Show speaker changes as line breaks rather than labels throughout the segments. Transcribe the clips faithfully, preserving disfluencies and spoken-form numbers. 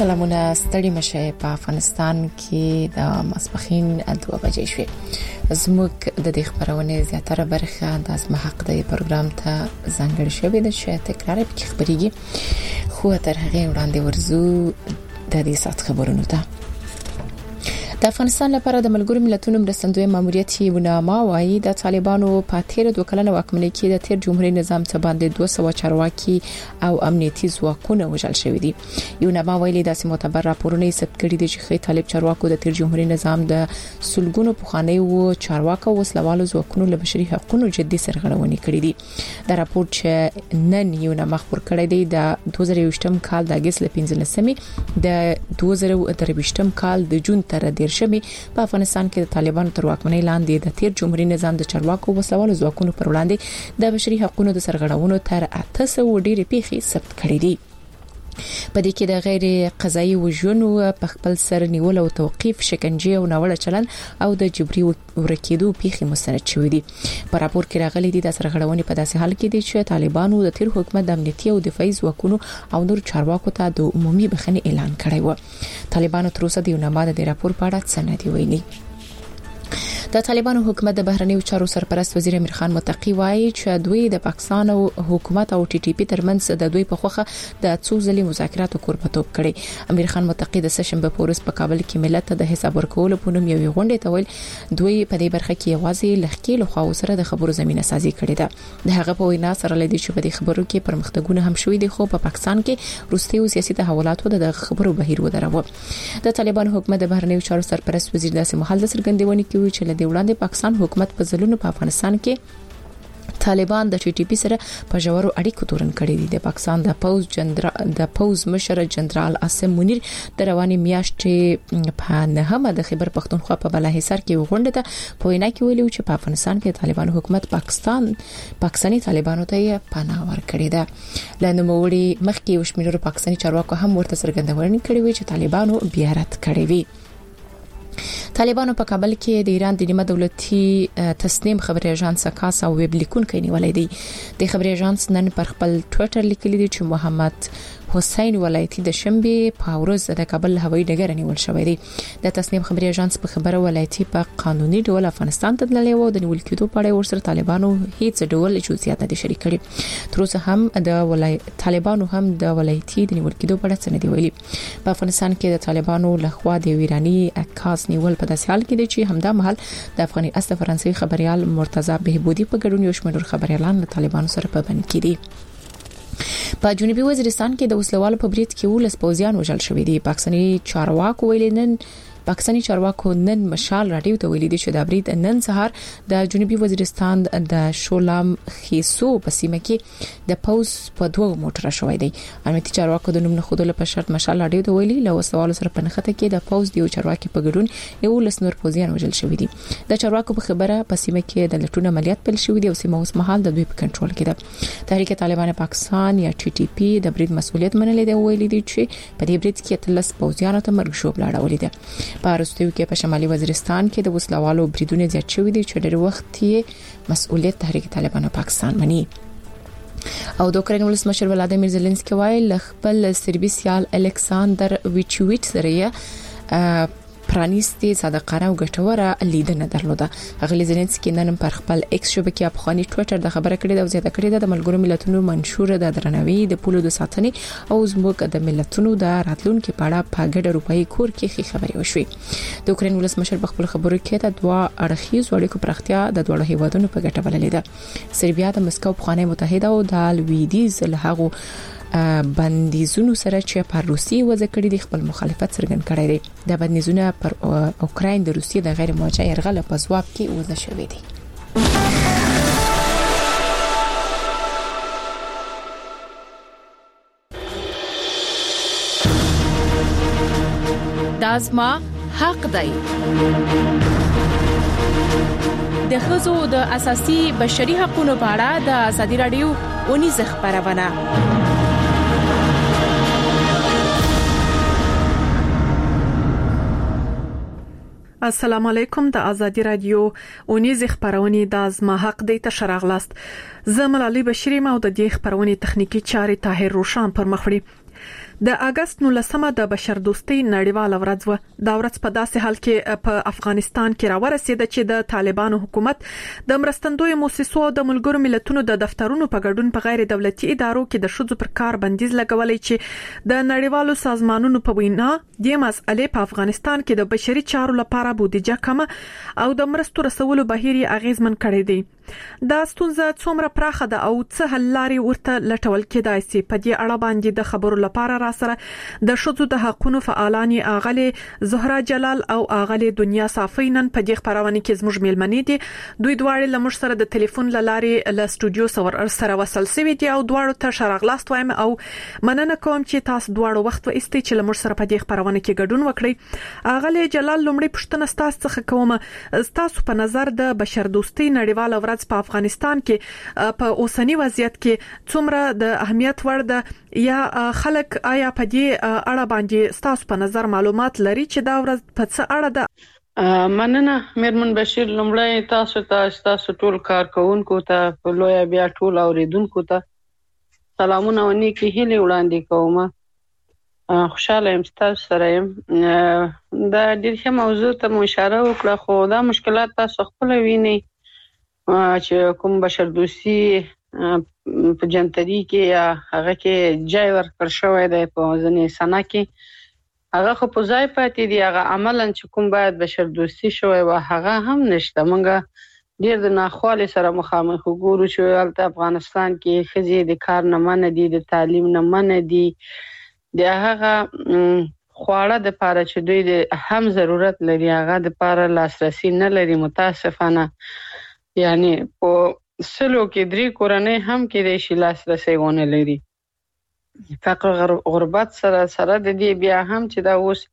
سلامونه ستړي مشه په افغانستان کې د ماسپخین دوه بجې شوې. زموږ د دې خبرونه زیاتره برخه د اسمه حق د پروګرام ته ځانګړې شوې ده چې تکرار به خبريږي، خو تر هغه وړاندې ورزو د دې سات خبرونو ته. د افغانستان لپاره د ملګرو ملتونو مرستندوی ماموریت ونامه وايي د طالبانو په تیر دوه کلنه واکمنۍ کې د تیر جمهوریت نظام څخه باندې دوه سوه چارواکي او امنیتي ځواکونه وژل شوي دي. ونامه ویلي د معتبر راپورونه یې ثبت کړي دي چې خې طالب چارواکو د تیر جمهوریت نظام د سلګونو پخوانی او چارواکو وسلوالو ځواکونو له بشري حقوقو جدي سرغړونې کړې دي. د راپور چې نن ونامه خبر کړی دی د دوه زره یوولسم کال د اگست ل پنځلسمې د دوه زره درویشتم کال د جون تر د شمه په افغانستان کې د طالبانو تر واکمنۍ لاندې د تیر جمهوریت نظام د چارواکو وسلوالو ځواکونو پر وړاندې د بشري حقوقو د سرغړونو تر اته سوه ډېرې پیښې ثبت کړې دي. په دې کې د غیر قضایي وژنو په خپل سر نیول او توقيف، شکنجه او ناوړه چلن او د جبري ورکېدو پیښې مستند شوې دي. په راپور کې راغلي دي د سرغړونې په داسې حال کې دي چې طالبانو د تیر حکومت د امنیتي او دفاعي ځواکونو او نور چارواکو ته د عمومي بخښنې اعلان کړی و. طالبانو تر اوسه د ونامه د راپور په اړه څه نه دی ویلي. د طالبانو حکومت د بهرنیو چارو سرپرست وزیر امیر خان متقی وایي چې دوی د پاکستان او حکومت او ټي ټي پی ترمنځ د دوی په خوخه د څو ځلې مذاکراتو کوربتوب کړي. امیر خان متقی د سشنبه پورس په کابل کې ملت ته د حساب ورکولو په نوم یوې غونډې ته ویل دوی په دې برخه کې یوازې لخکېلو خو سره د خبرو زمينه سازي کړې ده. د هغه په وینا سره لدی چې په دې خبرو کې پرمختګونه هم شوې دي، خو په پاکستان کې روسي او سیاسي تحولاتو د خبرو بهیر ودرو. د طالبانو حکومت د بهرنیو چارو سرپرست وزیر داسې محل د سرګندونې کوي چې د وړاندې پاکستان حکومت په ځلونو په افغانستان کې طالبان د ټي ټي پی سره په جوړو اړیکو تورن کړي دي. د پاکستان د پوز جنرال د پوز مشر جنرال عاصم منیر د رواني میاشتې په نهمه د خیبر پختونخوا په بلاحصار کې غونډه ته په وینا کې ویلي چې په افغانستان کې طالبان حکومت پاکستان پاکستاني طالبانو ته پناه ورکړي ده. لنډ موړي مخکې وشمیرو پاکستاني چارواکو هم ورته څرګندونه کړې وي چې طالبانو بیا رد کړي وي. طالبانو په کابل کې د ایران د نیمه دولتي تسنیم خبري اژانس کاس او ویب لیکونکو نیولې دي. د خبري اژانس نن پر خپل ټوئیټر لیکلي دي چې محمد حسین ولایتي د شنبه په ورځ د کابل هوایي ډګر نیول شوی دی. د تسنیم خبري اژانس په خبره ولایتي په قانوني ډول افغانستان ته تللی و. د نیول کېدو په اړه ورسره طالبانو هیڅ ډول جزئیات نه شریک کړي. تر اوسه هم د ولایت طالبانو هم د ولایتي د نیول کېدو په اړه څه نه دی ویلي. په افغانستان کې د طالبانو لخوا د ایرانی عکاس نیول په داسې حال کې دي چې همدا مهال د افغاني اصل فرانسوي خبريال مرتضی بهبودي په ګډون یو شمېر خبريالان له طالبانو سره په بند کې دي. په جنوبي وزیرستان کې د وسلوالو په بریټ کې ولس پوزیان وژل شوې دي. پاکستاني چارواکو ویلي نن پاکستاني چارواکو نن مشال راډیو ته ویلي دي چې د بریټ نن سهار د جنوبي وزیرستان د شولام خیسو په سیمه کې د پوز په دوه موټر شوې دي. امنیتي چارواکو د نوم نه خودلو په شرط مشال راډیو ته ویلي له وسلوالو سره په نخته کې د پوز دیو چارواکي په ګډون یو لس نور پوزیان وژل شوې دي. د چارواکو په خبره په سیمه کې د لټون عملیات پیل شوې دي او سیمه اوس مهال د دوی په کنټرول کې ده. تحریک طالبان پاکستان یا ټي ټي پی د بریټ مسؤلیت منلې دی، ویلي دي چې په دې بریټ کې تلس پوزیانو ته مرګ شوب لاړولې ده. په راستیو کې په شمالي وزیرستان کې د وسلوالو بریدونه زیات شوي دي چې ډېر وخت یې مسؤلیت تحریک طالبان پاکستان مني. او د اوکراین ولسمشر ولادیمیر زيلنسکي وایي ل خپل سربي سیال الکساندر ویچویچ سره پرانیستي صادقانه او ګټوره لیدنه درلوده. هغه زيلنسکي نن پر خپل ایکس شبکې افغاني ټوئیټر د خبره کړې ده او زیاته کړې ده د ملګرو ملتونو منشور د درناوي د پولو د ساتنې او زموږ د ملتونو د راتلونکو په اړه په ګډه روپایي کور کې خبرې وشوي. د اوکراین ولسمشر په خپل خبرو کې د دوه اړخیز اړیکو پراختیا د دوه هیوادونو په ګټه بللې ده. سربیا د مسکو پخوانی متحده او د لویدیز له هغه بندیزونو سره چې پر روسیې وځ کړی د خپل مخالفت څرګند کړی دی. د بندیزونو پر اوکراین د روسیې د غیر موجه يرغل په ځواب کې وځ شوې دي. دازما حق دی. د ښځو د اساسي بشري حقوقو په اړه د ازادي رادیو ونیز خبرونه.
السلام علیکم. د ازادي رادیو اونیز خبرونه د ازما حق دی ته شراغلاست. زه ملالۍ بشری ما او د دې خبرونه تخنیکی چارې طاهر روشان پر مخ وړي. د اگست نولسمه د بشردوستۍ نړیواله ورځ و. دا ورځ په داسې حال کې په افغانستان کې راورسېده چې د طالبانو حکومت د مرستندوی مؤسسو او د ملګرو ملتونو د دفترونو په ګډون په غیر دولتي ادارو کې د شذو پر کار بندیز لګولې چې د نړیوالو سازمانونو په وینا د مسئلې په افغانستان کې د بشري چارو لپاره بودیجه کم او د مرستو رسولو بهیر اغیزمن کړی دی. دا ستونزه څومره پراخه ده او څه حل لارې ورته لټول کېدای شي؟ په دې اړه باندې د خبرو لپاره را سره د شذو د حقوقو فعالان اغلی زهرا جلال او اغلی دنیا صافی نن په دې خبرونه کې زموږ میلمنې دي. دوی دواړه لمر سره د ټلیفون لارې له استودیو سره وصل شوي دي او دواړو ته شراغلاست وایم او مننه کوم چې تاسو دواړو وخت و استې چې لمر سره په دې خبرونه کې ګډون وکړي. اغلی جلال لومړی پوښتنه ستاسو څخه کوم، ستاسو په نظر د بشردوستۍ نړیواله ورځ په افغانستان کې په اوسنی وضعیت کې څومره د اهمیت وړ ده یا خلک آیا په دې اړه باندې ستاسو په نظر معلومات لري چې دا ورځ په څه اړه ده؟
مننه میرمن بشیر. لومړی تاسو ته تاسو ټول کارکونکو ته په لوی بیا ټول اوریدونکو ته سلامونه او نیکی هیلې وړاندې کوم. خوشاله یم تاسو سره یم. دا ډېر ښه موضوع ته اشاره وکړه، خو دا مشکلات تاسو خپل وینئ چې کوم بشردوستي په جنتري کې یا هغه کې جای ورکړ شوی دی په ځینې سنه کې، هغه خو په ځای پاتې دی. هغه عملاً چې کوم باید بشردوستي شوی و هغه هم نشته. موږ ډېر د ناخوالې سره مخامخ وګورو چې هلته افغانستان کې ښځې د کار نه منع دي، د تعلیم نه منع دي، د هغه خواړه د پاره چې دوی د هم ضرورت لري هغه د پاره لاسرسي نه لري. متاسفانه یعنی په سلو کې درې کورنۍ هم کې د شي لاسرسي ونه لري. فقر غربت سره سره د دې بیا هم چې دا اوس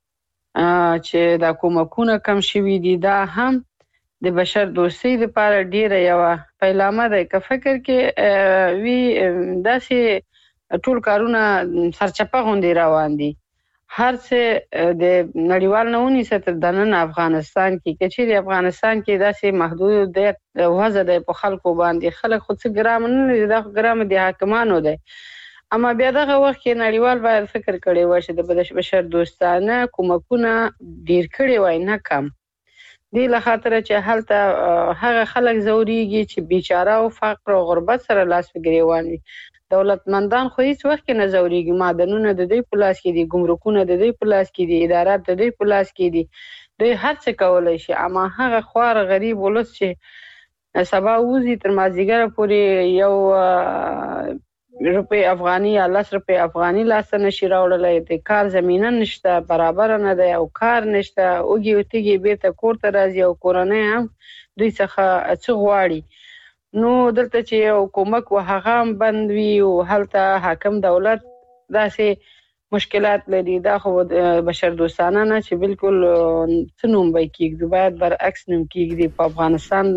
چې دا کومکونه کم شوي دي دا هم د بشر دوستۍ لپاره ډیره یو پیلامه ده. که فکر کې وی داسې ټول کارونه سرچپه غونډې روان دي، هر څه د نړیوال نه ونیسه تر دننه افغانستان کې کې چې افغانستان کې داسې محدود د وضع د په خلکو باندې خلک خو څه ګرام نه لري، دا ګرام د حاکمانو دی. اما بیا دغه وخت کې نړیوال باید فکر کړي وای چې د بشر دوستانه کومکونه ډیر کړي وای نه کم دی، له خاطر چې هلته هغه خلک زوريږي چې بیچاره او فقر او غربت سره لاس وګریواني. دولتمندان خو هیڅ وخت نه زوريږي، معدنونه د دوی په لاس کې دي، ګمرکونه د دوی په لاس کې دي، ادارات د دوی په لاس کې دي، دوی هر څه کولای شي. اما هغه خوار غریب ولس چې سبا وزي تر مازیګر پورې یو روپی افغاني یا لس روپی افغاني لاس نه شي راوړلای، د کار زمينه نشته، برابر نه ده او کار نشته، اوږي وتیږي بیرته کور ته راځي او کورنۍ هم دوی څخه څه غواړي. نو دلته چې یو کومک و هغه هم بند وي او هلته حاکم دولت داسې مشکلات لري. دا خو بشر دوستانه نه چې بالکل څه نوم به کېږدي، باید برعکس نوم کېږدي. په افغانستان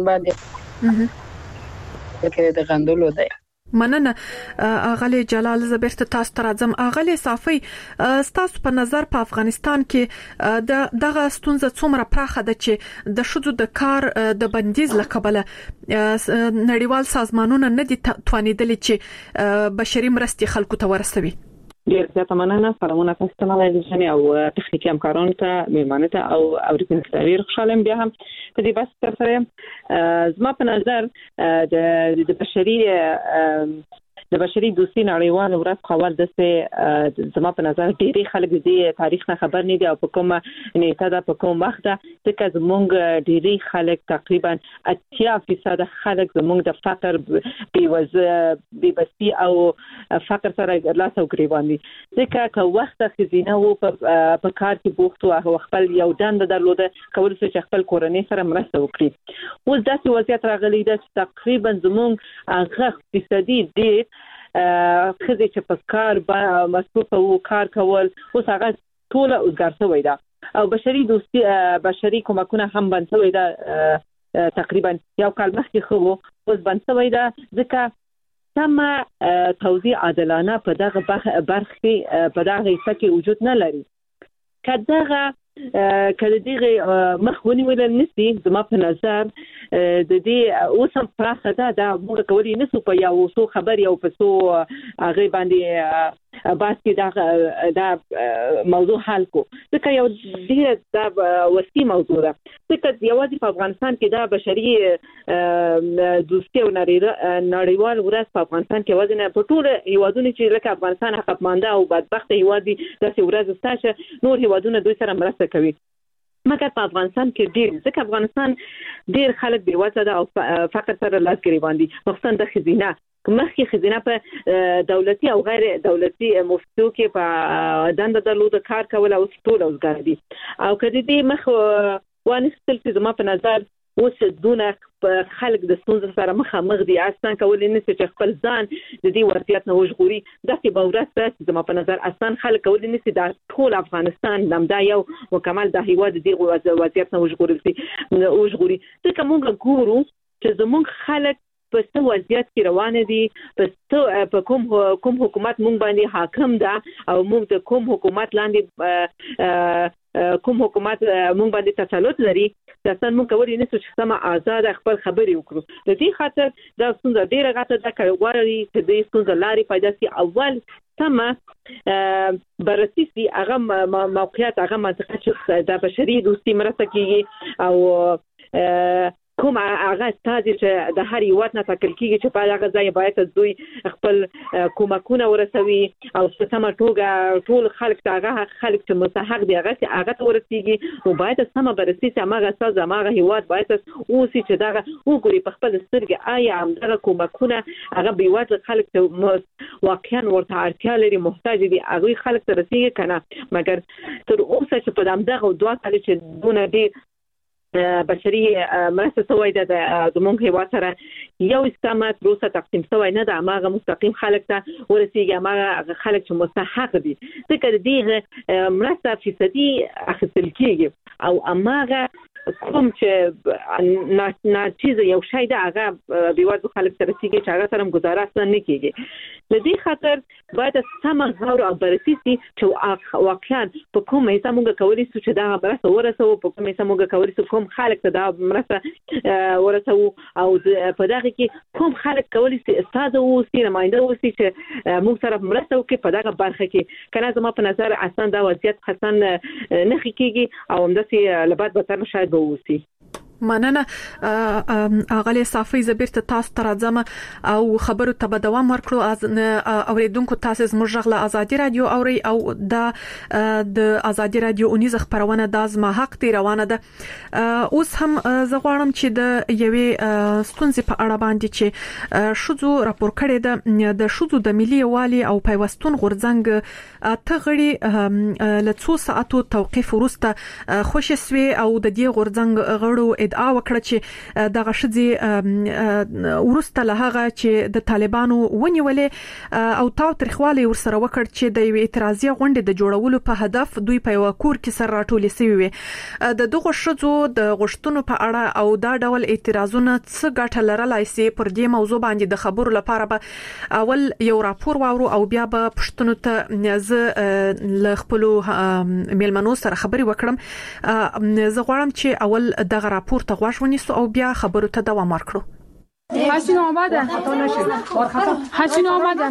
باندې فکر د غندلو دی.
مننه اغلی جلال. زبرت تاسو ته راځم. اغلی صافی، تاسو په نظر په افغانستان کې د دغه ستونزه څومره پراخه ده چې د شذو د کار د بندیز لکبله نړیوال سازمانونه نه دي توانیدلي چې بشري مرستې خلکو ته ورسوي؟
ډیر زیاته مننه. سلامونه تاسو ته ملایزه او تخنیکی همکارانو ته، میلمانه ته او اوریدونکو ته. ډیر خوشاله یم بیا هم په دې بحث سره. زما په نظر د بشري د بشري دوستۍ نړیواله ورځ خبر ده چې زما په نظر ډېری خلک د تاریخ نه خبر نه دي او په کومه نیټه ده په کوم وخت ده، ځکه زموږ ډېری خلک تقریبا اتیا فیصد خلک زموږ د فقر بېوزلي او فقر سره لاس او ګریوان دي. ځکه که وخت ښځینه وو په کار کې بوخت وو او خپل یو دنده درلوده، کولی شو چې خپل کورنۍ سره مرسته وکړي. اوس داسې وضعیت راغلی ده چې تقریبا زموږ هغه فیصدي ډېر خزي چې په کار مصروف وو کار کول اوس هغه ټول اوسګار شوی ده او بشري دوستي بشري کومکونه هم بند شوی ده. تقریبا یو کال مخکې خو اوس بند شوی ده، ځکه سمه توزیع عادلانه په دغه برخه په دغه حصہ کې وجود نه لري. کداغه کله دغه مخونی ویل نسی زما په نظر د دې اوسم پراخه ده د موږ کولی نسو په یو څو خبر یو په څو هغه باندې باس کې دا دا موضوع حل کو ځکه یو ډیره دا وسیع موضوع ده ځکه یوازې په افغانستان کې دا بشري دوستي او نړیوال ورځ په افغانستان کې وزن په ټول هیوادونو چې لکه افغانستان حق مانده او بدبخت هیواد دي داسې ورځ ستاسو نور هیوادونه دوی سره مرسته کوي مګر په افغانستان کې ډیر ځکه افغانستان ډیر خلک بې وزله ده او فقر سره لاس ګریوان دي خصوصا د خزینه مخکې خزینه په دولتي او غیر دولتي مؤسسو کې په دنده درلوده کار کول او ټول اوسګار دي او کله دې مخ وانستل چې زما په نظر اوس دونه خلک د ستونزې سره مخامخ دي اصلا کولای نشي چې خپل ځان د دې وضعیت نه وژغوري داسې به ورځ راشي زما په نظر اصلا خلک کولای نشي د ټول افغانستان لمدا یو مکمل د هیواد د دې وضعیت نه وژغوري وژغوري ځکه موږ ګورو چې زموږ خلک په څه وضعیت کې روان دي په په کوم کوم حکومت مونږ باندې حاکم ده او موږ د کوم حکومت لاندې کوم حکومت مونږ باندې تسلط لري تاسو موږ کولای نشو چې سم آزاد خپل خبري وکړو د دې خاطر دا څنګه ډیره غاټه ده کوي چې د څنګه لاري پیدا سي اول سم بررسي سي هغه موقعیت هغه منطقه چې د بشري دوستي مرسته کیږي او کوم هغه استادي چې د هر یو نه تکل کیږي چې په هغه ځای باید دوی خپل کومکونه ورسوي او په سمه توګه ټول خلک ته خلک چې مستحق دي هغه هغه ورسیږي او باید سمه بررسي چې هغه استاد هغه هیواد باید اوسې چې دا وګوري په خپل سترګې آیا همدغه کومکونه هغه بیوات خلک ته واقعا ورته اړتیا لري محتاج دي هغه خلک ته رسیږي کنه مګر تر اوسه چې په دغه دوه کال چې دونه دي بشري مرسته سوی ده د زموږ هیواد سره یو استعمار روسه تقسیم سوی نه ده هغه مستقیم خلک ته ورسیږي هغه خلک چې مستحق دي ځکه دې مرسته فیصدي اخیستل کیږي او هغه کوم چې نه چیز یو شی ده هغه بیواد خلک سره سیږي چې هغه سره گزاره اصلا نه کیږي لدی خاطر باید سم غور او بررسي سي چې واقعا په کوم حساب موږ کولی شو چې دا مرسته ورسو په کوم حساب موږ کولی شو کوم خلک ته دا مرسته ورسو او په دغه کې کوم خلک کولی شي استاد او سي نماینده او سي چې موږ سره مرسته وکړي په دغه برخه کې کنه زما په نظر اصلا دا وضعیت حسن نه کیږي او همداسې لبات به تر شاید ووسی
مننه اغلی صافی زبیرته تاسو ته راځم او خبرو ته به دوام ورکړو از اوریدونکو تاسو زموږ غږ ازادي رادیو اوري او د د ازادي رادیو اونیز خبرونه د ازما حق دی روانه ده اوس هم زه غواړم چې د یوې ستونزې په اړه باندې چې شذو راپور کړی ده د شذو د ملي والي او پیوستون غورځنګ ته غړي له څو ساعتو توقيف وروسته خوشسوي او د دې غورځنګ غړو ادعا وکړه چې دغه شذې ورسته له هغه چې د طالبانو ونیولې او تاو ترخوالي ورسره وکړ چې د یو اعتراضي غونډې د جوړولو په هدف دوی په یو کور کې سر راټولې سوي وي د دغه شذو د غشتونو په اړه او دا ډول اعتراضونه څه ګټه لرلای شي پر دې موضوع باندې د خبرو لپاره به اول یو راپور واورو او بیا به پښتنو ته ز ل خپل میلمنو سره خبري وکړم زه غواړم چې اول دغه راپور ته غواړم ونیسو او بیا خبرو ته دوام ورکړو
حسین آمده حسین آمده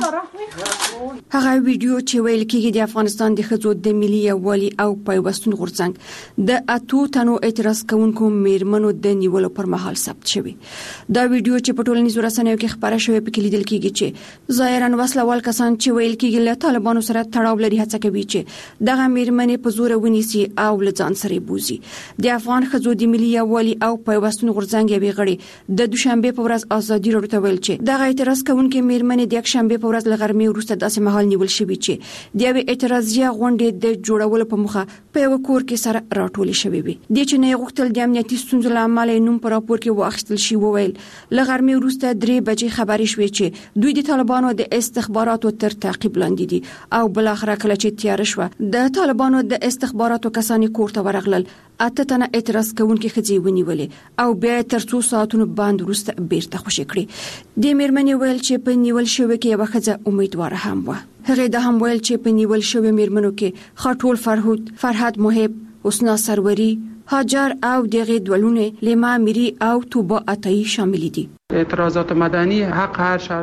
هغه ویډیو چې ویل کېږي د افغانستان د خزو د ملي یووالي او پیوستون غورځنګ د اتو تنو اعتراض کوونکو میرمنو د نیولو پر مهال ثبت شوی دا ویډیو چې په ټولنیزو رسنیو کې خبره شوې په کې لیدل کېږي چې ظاهرا وسلوال کسان چې ویل کېږي له طالبانو سره تړاو لري هڅه کوي چې دغه میرمنې په زور ونیسي او لځان سره بوزي د افغان خزو د ملي یووالي او پیوستون غورځنګ یوې غړي د دوشنبه په ورځ ازادي راډیو ته ویل چې دغه اعتراض کوونکې میرمنې د یک شنبه په ورځ لغرمې وروسته داسې مهال نیول شوې چې د یو اعتراضیه غونډې د جوړولو په مخه په یو کور کې سره راټولې شوې وي د چې نه غوښتل د امنیتي ستونزو لامل نوم پر راپور کې واخیستل شي وویل لغرمې وروسته درې بجې خبرې شوې چې دوی د طالبانو د استخباراتو تر تعقیب لاندې دي او بل اخر کله چې تیار شو د طالبانو د استخباراتو کسانې کور ته ورغلل اته تنه اعتراض کوونکې خځې ونیولې او بیا تر څو ساعتونو باندې وروسته بیرته خوشی کړې د میرمنې ویل چې په نیول شوی کې یو خځه امیدوار هم و هغه د هم ویل چې په نیول شوی میرمنو کې خاطول فرهود فرحت محب حسنا سروري هاجر او دغه دولونه لیما میری او توبه عطایی شامل دي
اعتراضات مدنی حق هر شهروند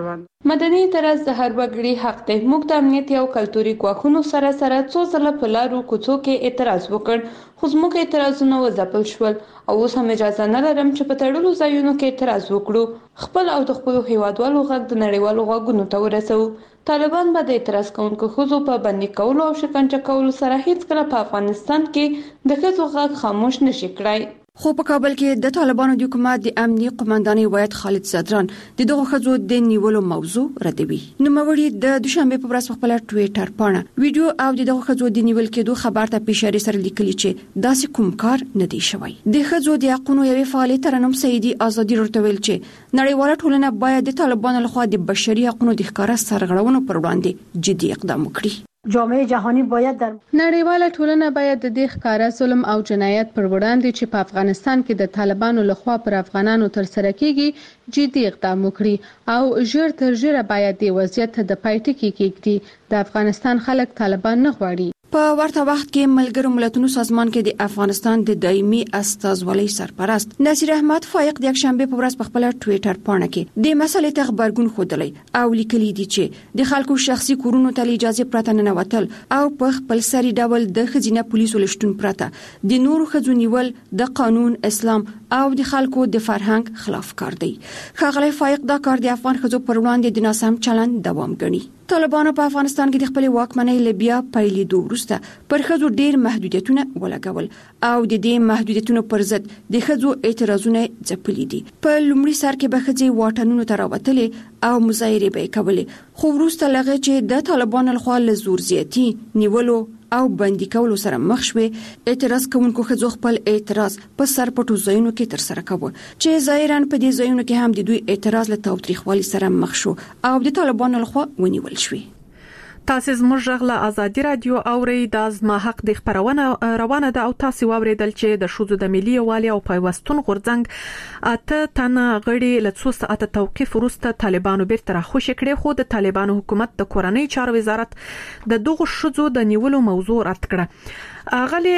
مدني اعتراض د هر وګړي حق دی. موږ د امنیت او کلتوري ګواښونو سره سره څو ځله په لارو کوڅو کې اعتراض وکړ، خو زموږ اعتراضونه وځپل شول او اوس هم اجازه نه لرم چې په تړلو ځایونو کې اعتراض وکړو. خپل او د خپلو هیوادوالو غږ د نړیوالو غوږونو ته ورسوو. طالبان به د اعتراض کوونکو ښځو په بندي کولو او شکنجه کولو سره هیڅکله په افغانستان کې د ښځو غږ خاموش نشي کړای.
خو په کابل کې د طالبانو د حکومت د امنیي قوماندانۍ وایي خالد زادران د دغه خزو د نیولو موضوع ردوي. نو موري د دوشنبه په ورځ خپل ټوئیټر پاڼه ویډیو او دغه خزو د نیول کېدو خبر ته پیشاری سره لیکلي چې داسې کوم کار نه دی شوی. د خزو د حقوقو یوې فعالې ترنم سیدی ازادي ورتویل چې نړیواله ټولنه باید د طالبانو لخوا د بشري حقوقو د ښکارا سرغړونو پر وړاندې جدي اقدام وکړي.
جامعه جهانی باید در
نړیواله ټولنه باید د دې ښکارا ظلم او جنایت پر وړاندې چې په افغانستان کې د طالبانو لخوا پر افغانانو تر سره کیږي جدي اقدام وکړي او ژر تر ژره باید د وضعیت د پای ټکی کېږي. د افغانستان خلک طالبان نه غواړي.
په ورته وخت کې ملګرو ملتونو سازمان کې د افغانستان د دایمي استازولۍ سرپرست نصیر احمد فائق د یکشنبه په ورځ په خپل ټوئیټر پاڼه کې د مسلې ته خبرګون خوده او لیکلي دي چې د خلکو شخصي کورونو ته اجازه پرته نه وتل او په خپل سری ډول د خزینه پولیسو لشتون پرته د نورو خزو نیول د قانون، اسلام او د خلکو د فرهنګ خلاف کار دی. ښاغلی فائق دا کار د افغان خزو پر وړاندې د ناسم چلند دوام ګڼي. طالبانو په افغانستان کې د خپل واکمنۍ لبیا پیلېدو وروسته پر خزو ډېر محدودیتونه ولګول او د دې محدودیتونو پر ضد د خزو اعتراضونه ځپلي دي. په لومړي سر کې به خزي واټنونو ته راوتلې او مظاهرې به کولې، خو وروسته لغه چې د طالبانو لخوا له زور زیاتی نیولو او بندي کولو سره مخ شوې، اعتراض کوونکو خزو خپل اعتراض په سرپټو ځایونو کې تر سره کوي چې ظاهرا په دې ځایونو کې هم د دوی اعتراض له تاوتریخوالي سره مخ شو او د طالبانو لخوا ونیول شوی.
تاسو زموږ غلا ازادي رادیو اوري د زما حق د خبرونه روانه ده او تاسو واوریدل چې د شوزو د ملي والي او پیوستون غورځنګ اته تنه غړي له څو ساعت توقيف وروسته طالبانو بیرته راخوشي کړي، خو د طالبانو حکومت د کورنۍ چارو وزارت د دغه شوزو د نیولو موضوع رد کړه. اغلی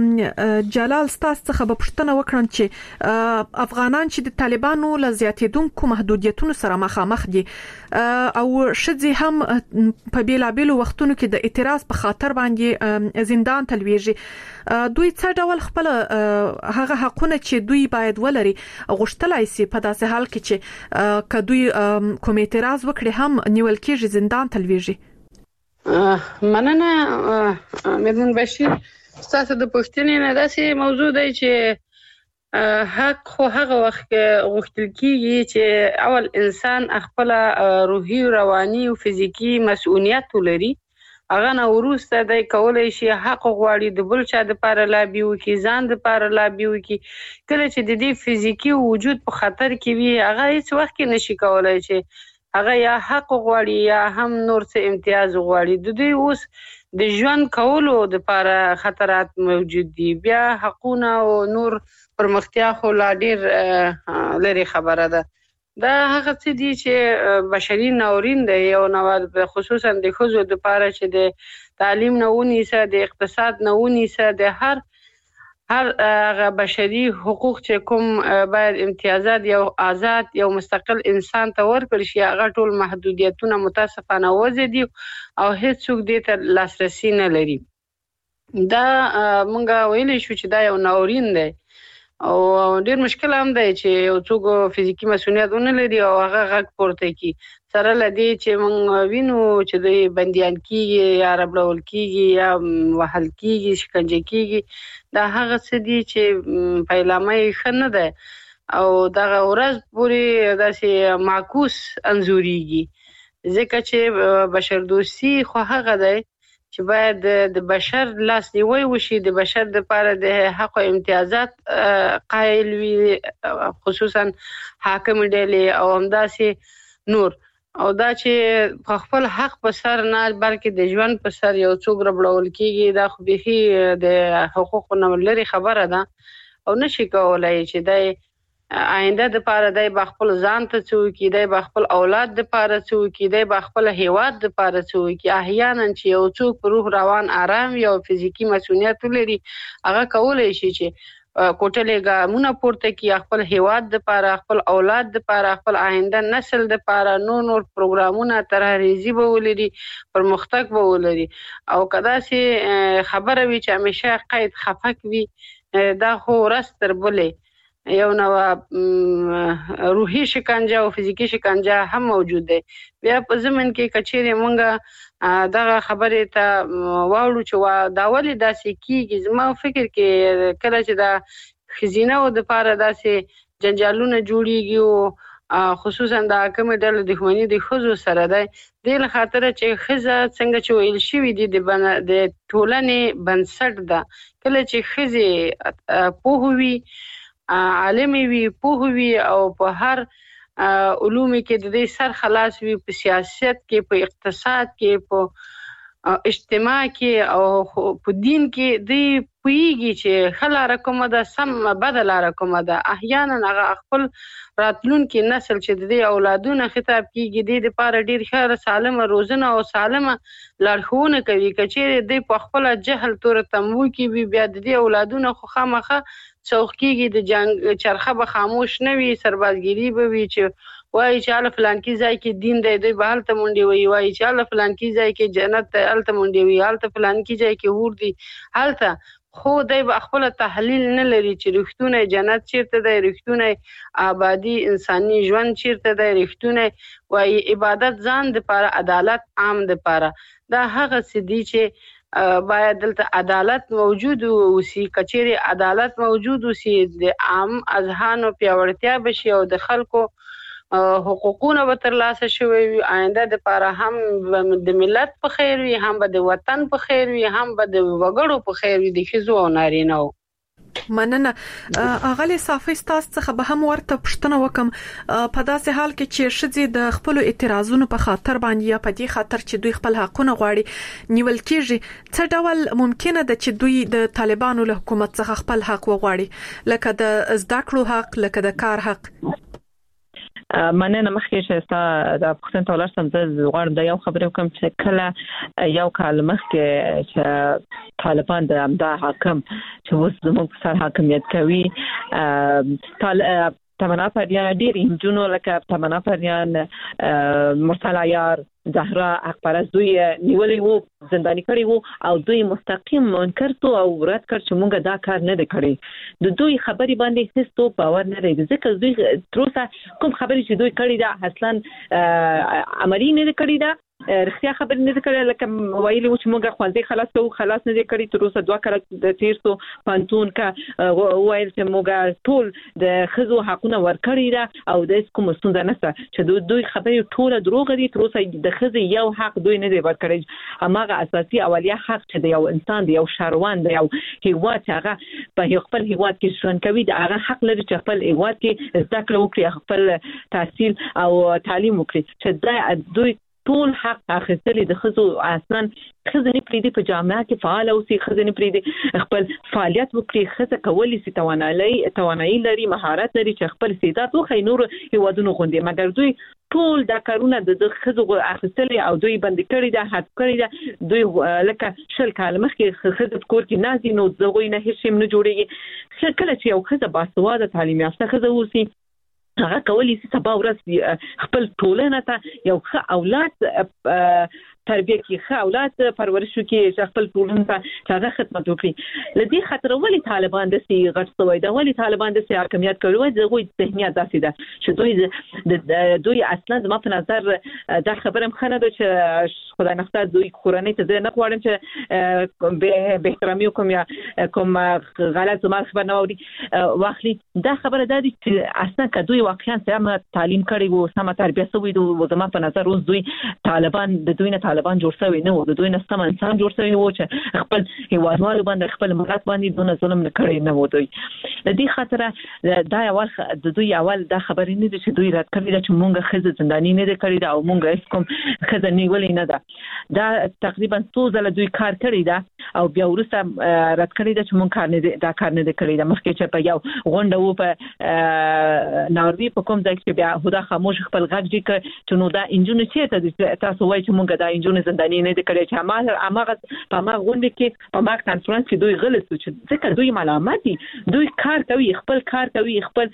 جلال ستاسو څخه په پښتنه وکړم چې افغانان چې د طالبانو له زیاتېدونکو محدودیتونو سره مخامخ دي او شذي هم په بیلابېلو وختونو کې د اعتراض په خاطر باندې زندان تلويږي، دوی څه ډول خپل هغه حقونه چې دوی باید ولري غوښتلای شي په داسې حال کې چې کدوې کوم اعتراض وکړي هم نیول کېږي، زندان تلويږي.
مننه مېرمن بشیر، ستاسو د پوښتنې نه داسې موضوع دی چې حق خو هغه وخت غوښتل کیږي چې اول انسان خپل روحي، رواني او فزیکی مسؤلیت ولري. هغه نه وروسته د کولای شي حق غواړي د بل چا د لپاره لابي وکړي، ځان د لپاره لابي وکړي. کله چې د دې فزیکی وجود په خطر کې وي هغه هیڅ وخت کې نشي کولای چې هغه یا حق غواړي یا هم نور څه امتیاز غواړي. د دوی اوس د ژوند کولو د لپاره خطرات موجود دي، بیا حقونه او نور پرمختیا خو لا ډیر لري خبره ده. دا هغه څه دي چې بشري ناورین دی، یو نو خصوصا د ښځو د لپاره چې د تعلیم نه ونیسه، د اقتصاد نه ونیسه، د هر هر هغه بشري حقوق چې کوم باید امتیازات یو آزاد یو مستقل انسان ته ورکړل شي هغه ټول محدودیتونه متاسفانه وځي دي او هیڅ څوک دې ته لاسرسي نه لري. دا مونږ ویلی شو چې دا یو ناورین دی او ډیر مشکل هم دی چې یو څوک فزیکی مسؤلیت ونه لري او هغه غږ پورته کوي. سره لدی چې مونږ وینو چې د بنديان کیږي یا ربړول کیږي یا وهل کیږي، شکنجه کیږي. دا هغه څه دي چې پیلامه خنه ده او دا ورځ پوری داسې معکوس انزوريږي، ځکه چې بشر دوستی خو هغه ده چې باید د بشر لاس نیوی وشي، د بشر د لپاره د حق او امتیازات قایل وي، خصوصا حاکم ډلې او همداسې نور. او دا چې په خپل حق په سر نه بلکې د ژوند په سر یو څوک ربړول کیږي، دا خو به د حقوقو نه لري خبره ده او نشي کولای چې د آینده د لپاره د خپل ځان ته څوکي، د خپل اولاد د لپاره څوکي، د خپل هیواد د لپاره څوکي. احیانا چې یو څوک په روح روان آرام یا فزیکی مسؤلیت لري هغه کولای شي چې کوټلې ګامونه پورته کی خپل هیواد د لپاره خپل اولاد د لپاره خپل آینده نسل د لپاره نور نور پروګرامونه ترهریزي به ولري پرمختګ به ولري او کدا سي خبره وي چې همیشه قید خفق وي دا خو راستر بلې یو نو روحي شکنجه او فزیکی شکنجه هم موجود دی بیا په زمن کې کچېره مونږه دغه خبره ته واړو چې دا ولې داسې کیږي زما فکر کې کله چې دا خزینه او د لپاره داسې جنجالونه جوړیږي او خصوصا د حکومت ډله دښمنۍ د خزو سره ده د خاطر چې خزه څنګه چې ویل شوی دي د ټولنې بنسټ ده کله چې خزه پوهوي عالمي وي پوهوي او په هر علوم کې د دې سر خلاص وي په سیاست کې په اقتصاد کې په اجتماع کې او په دین کې د پویږي چې خلاره کومه ده سم بدله را کومه ده احیانا هغه خپل راتلونکي نسل چې د دې اولادونو خطاب کیږي د دې لپاره ډیر ښه سالمه روزنه او سالمه لارښوونه کوي کچې د په خپل جهل تور تمو کې بیا د دې اولادونو خو خامخه څوک کیږي د جنگ چرخه به خاموش نه وي سربازګيري به وي چې وای چې ال فلان کی ځای کې دین دی دوی به حالت مونډي وي وای چې ال فلان کی ځای کې جنت ته الته مونډي وي حالت فلان کی ځای کې ور دي حالت خو دای به خپل تحلیل نه لري چې رښتونه جنت چیرته دی رښتونه آبادی انساني ژوند چیرته دی رښتونه وای عبادت ځان د لپاره عدالت عام د لپاره دا هغه سدي چې باید دلته عدالت موجود اوسي کچېره عدالت موجود اوسي د عام اذهانو پیاوړتیا بشي او د خلکو حقوقونه به ترلاسه شوي وي آینده د لپاره هم د ملت په خیر وي هم به د وطن په خیر وي هم به د وګړو په خیر وي د ښځو او نارینه‌و
مننه اغلی صافي تاسو څخه به هم ورته پښتنه وکم په داسې حال کې چې شذې د خپل اعتراضونو په خاطر باندې یا په دې خاطر چې دوی خپل حقونه غواړي نیول کېږي څه ډول ممکنه ده چې دوی د طالبانو له حکومت څخه خپل حق وغواړي لکه د زده کړو حق لکه د کار حق
مننه مخکې چې تاسو د پښتون تولر سم زه غواړم د یو خبرې کوم چې کله یو کال مخکې چې طالبان د امدا حاکم چې اوس زموږ سره حاکمیت کوي تمنا پریان ډیر انجونو لکه تمنا پریان مرسل عیار زهرا اخبارات دوی نیولې وو زنداني کړی وو او دوی مستقیم منکر تو او رد کړ چې موږ دا کار نه کړی د دوی خبري باندې هیڅ تو باور نه لري ځکه دوی تروسه کوم خبري چې دوی کړی دا اصلا عملی نه کړی دا رښتیا خبرې نه کړې لکه ویلي و چې موږ خوازي خلاص کوو خلاص نه کړی تر اوسه دوه کړه د تیرسو پانتون کا وایل چې موږ ټول د خزو حقونه ورکړی دا او د کوم ستونزه نشته چې دوی خبرې ټول دروغ دي تر اوسه د خزي یو حق دوی نه دی ورکړی اماغه اساسي اولیه حق چې د یو انسان دی یو شهروان دی یو هیواد هغه په خپل هیواد کې ژوند کوي دا هغه حق لري چې خپل هیواد کې زده کړه وکړي خپل تحصیل او تعلیم وکړي چې دا دوی ټول حق اخیستل د خزو اصلا خزنه پریدي په جامعه کې فعال او سي خزنه پریدي خپل فعالیت وکړي خزه کولی سي توانایي توانایي لري مهارت لري چې خپل استعداد او خینور هیوادونو غوندي مګر دوی ټول د کارونه د خزو اخیستل او دوی بند کړی دا حد کړی دا دوی لکه شل کال مخکې خزه کور کې نازي نو زغوی نه هیڅ نه جوړيږي کله چې یو خزه باسواده تعلیم یافته خزه وسی هغه کولی سي سبا ورځ خپل ټولنه ته یو ښه اولاد تربیه کې ښه اولاد پرورش کې خپل ټولنه ته هغه خدمت وکړي لدی خطر ولې طالبان د سی غټ سوی دا ولې طالبان د سی حاکمیت کوي دغه ذهنیت داسې ده چې دوی د دوی اصلا زما په نظر دا خبره مخنه ده چې خدای نخته دوی کورنۍ ته نه غواړم چې به احترامي کوم یا کوم غلط زما خبر نه ووري واخلي دا خبره ده چې اصلا کدوې واقعا سم تعلیم کړي وو سم تربیه شوی دوی زما په نظر اوس دوی طالبان د دوی نه طالبان جوړ شوی نه وو د دوی نه سم انسان جوړ شوی وو چې خپل هیوادوالو باندې خپل ملت باندې دونه ظلم نه کړی نه وو دوی د دې خاطر دا اول د دوی اول دا خبرې نه دي چې دوی رات کړی چې مونږه خزه زنداني نه کړی دا او مونږه کوم خزه نیولې نه ده دا تقریبا څو ځله دوی کار کړی دا او بیا ورسته رات کړی دا چې مونږ کار نه دا کار نه کړی دا مخکې چې په یو غونډه وو په ناروی په کوم ځای کې بیا هدا خاموش خپل غږ دي چې نو دا انجن چیرته تاسو وایي چې مونږ دا انجن انجونې زنداني نه دي کړې چې هغه هغه په هغه غونډه کې په هغه کانفرنس کې دوی غلط شو چې ځکه دوی ملامت دي دوی کار کوي خپل کار کوي خپل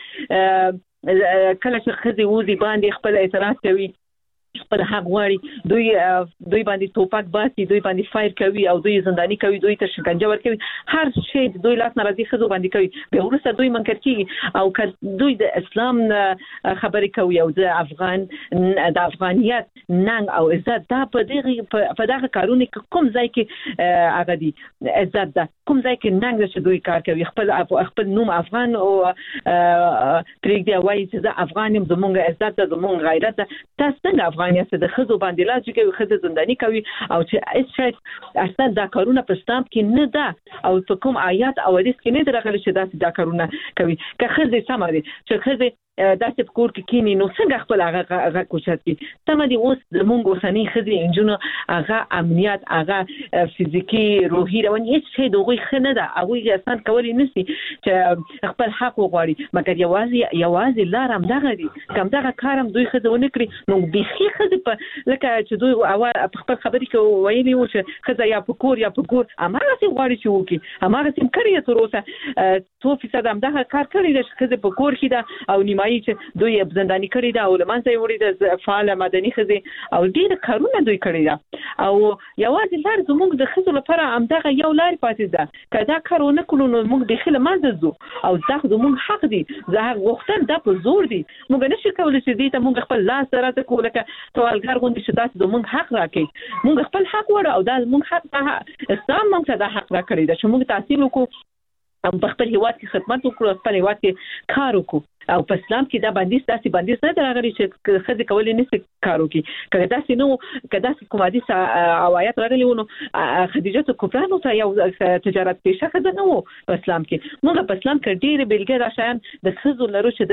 کله چې خزي وزي باندې خپل اعتراض کوي خپل حق غواړي دوی دوی باندې توپک باسي دوی باندې فایر کوي او دوی زنداني کوي دوی ته شکنجه ورکوي هر شی دوی لاس ناراضي خزو باندې کوي به ورسره دوی منکر کیږي او که دوی د اسلام خبرې کوي او د افغان د افغانیت ننګ او عزت دا په دغه په دغه کارونه کوم ځای کې هغه دي عزت ده کوم ځای کې ننګ چې دوی کار کوي خپل خپل نوم افغان او پرېږدي وایي چې زه افغان یم زموږ عزت ده زموږ غیرت ده تاسو څنګه افغانیت د خزو باندې لاس کوي خزه زنداني کوي او چې هیڅ اصلا دا کارونه په اسلام کې نه ده او په کوم آیات او حدیث کې نه درغلي چې دا کارونه کوي که خزه سم دي چې خزه داسې په کور کې کینی نو څنګه خپل هغه هغه کوشش کوي سم دي اوس زمونږ وسنی خزه انجونو هغه امنیت هغه فزیکی روحي رواني هیڅ شی دوی خنه ده هغه اصلا کولی نشي چې خپل حق وغواړي مګر یوازې یوازې لارم دغه دي کوم دغه کارم دوی خزه ونه کړی نو بيخي خزه په لکه چې دوی اول خپل خبرې کې ویلي و چې خزه یا په کور یا په کور امره سي غواړي چې وکي امره سي کړی تر اوسه څو فیصد هم دغه کار کړی د خزه په کور کې ده او نیمایي چې دوی زنداني کړی دا او لمنځه وړي د فعال مدني خزه او ډیر کارونه دوی کړی دا او یوازې لار زموږ د خزو لپاره هم دغه یو لار پاتې ده کدا کارونه کولو نو موږ د خله منځ زو او دا زموږ حق دي زه غوښتل دا په زور دي موږ نشو کولای چې دې ته موږ خپل لاس راته کوله ک سوالګر غونډه چې تاسو زموږ حق راکې موږ خپل حق وړو او دا موږ حق ته اسلام موږ ته دا حق راکړی دا چې موږ تحصیل وکړو په خپل هیواد کې خدمت وکړو خپل هیواد کې کار وکړو او په اسلام کې دا بندیز داسې بندیز نه درغلي چې خځې کولای نشي کار وکړي کله داسې نو کله داسې کوم حدیث او آیات راغلي ونه خدیجه کبرا نو ته یو تجارت پیشه خځه نه وو په اسلام کې موږ په اسلام کې ډېر بیلګې راشان د خځو لرو چې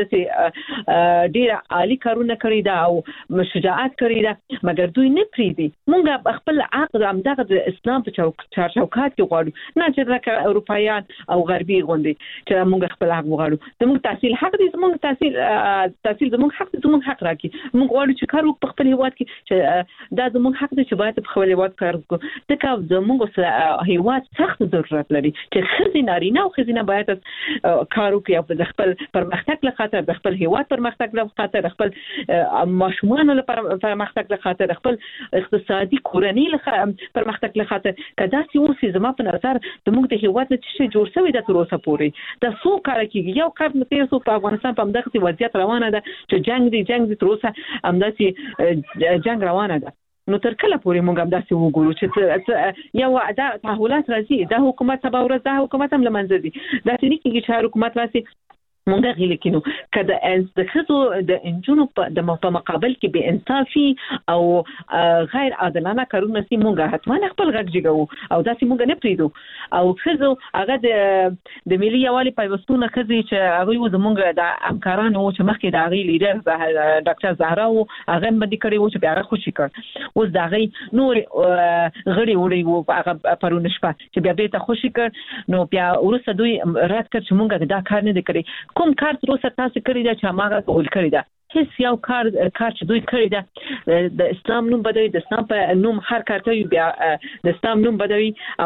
داسې ډېر عالی کارونه کړی دا او شجاعت کړی دا مګر دوی نه پریدي موږ خپل عقد هم دغه د اسلام په چوکاټ کې غواړو نه چې لکه اروپایان او غربي غوندي چې موږ خپل حق غواړو زموږ تحصیل حق دي موږ تحصیل تحصیل زموږ حق دي زموږ حق راکې موږ غواړو چې کار وکړو په خپل هیواد کې چې دا زموږ حق دي چې باید په خپل هیواد کار وکړو ځکه زموږ هیواد سخت ضرورت لري چې خزي نارینه او خزینه باید کار وکړي او د خپل پرمختګ لپاره د خپل هیواد پرمختګ لپاره د خپل ماشومان لپاره پرمختګ لپاره د خپل اقتصادي کورنۍ لپاره پرمختګ لپاره کدا چې اوس زما په نظر زموږ د هیواد نه چې جوړ شوی د تر اوسه پورې د څو کار کې یو کار نه تیر سو په افغانستان په دغه وضعیت روانه ده چې جنگ دی جنگ دی تر اوسه همداسې جنگ روانه ده نو تر کله پورې موږ همداسې وګورو چې یو دا تحولات راځي دا حکومت سبا ورځ دا حکومت هم لمنځه دي دا چې نه کېږي چې حکومت راسي مونږ غوښتل کینو کله د خزو د انجونو په مقابل کې به انصافي او غیر عادلانه کارونه سي مونږ حتما خپل غږ جګو او دا سي مونږ نه پریدو او خزو هغه د د ملي یوالي پیوستونه خزي چې هغه زمونږ د همکارانو چې مخکې د هغه لیډر ډاکټر زهرا او هغه باندې کړی و چې بیا خوشی کړ اوس دا غي نور غړي وړي و هغه پرونه شپه چې بیا به ته خوشی کړ نو بیا ورسره دوی رات کړ چې مونږ دا کار نه کړی کوم کار تر اوسه تاسو کړی دا چې هغه قبول کړی دا هیڅ یو کار کار چې دوی کړی دا د اسلام نوم بدوي د اسلام په نوم هر کار کوي بیا د اسلام نوم بدوي او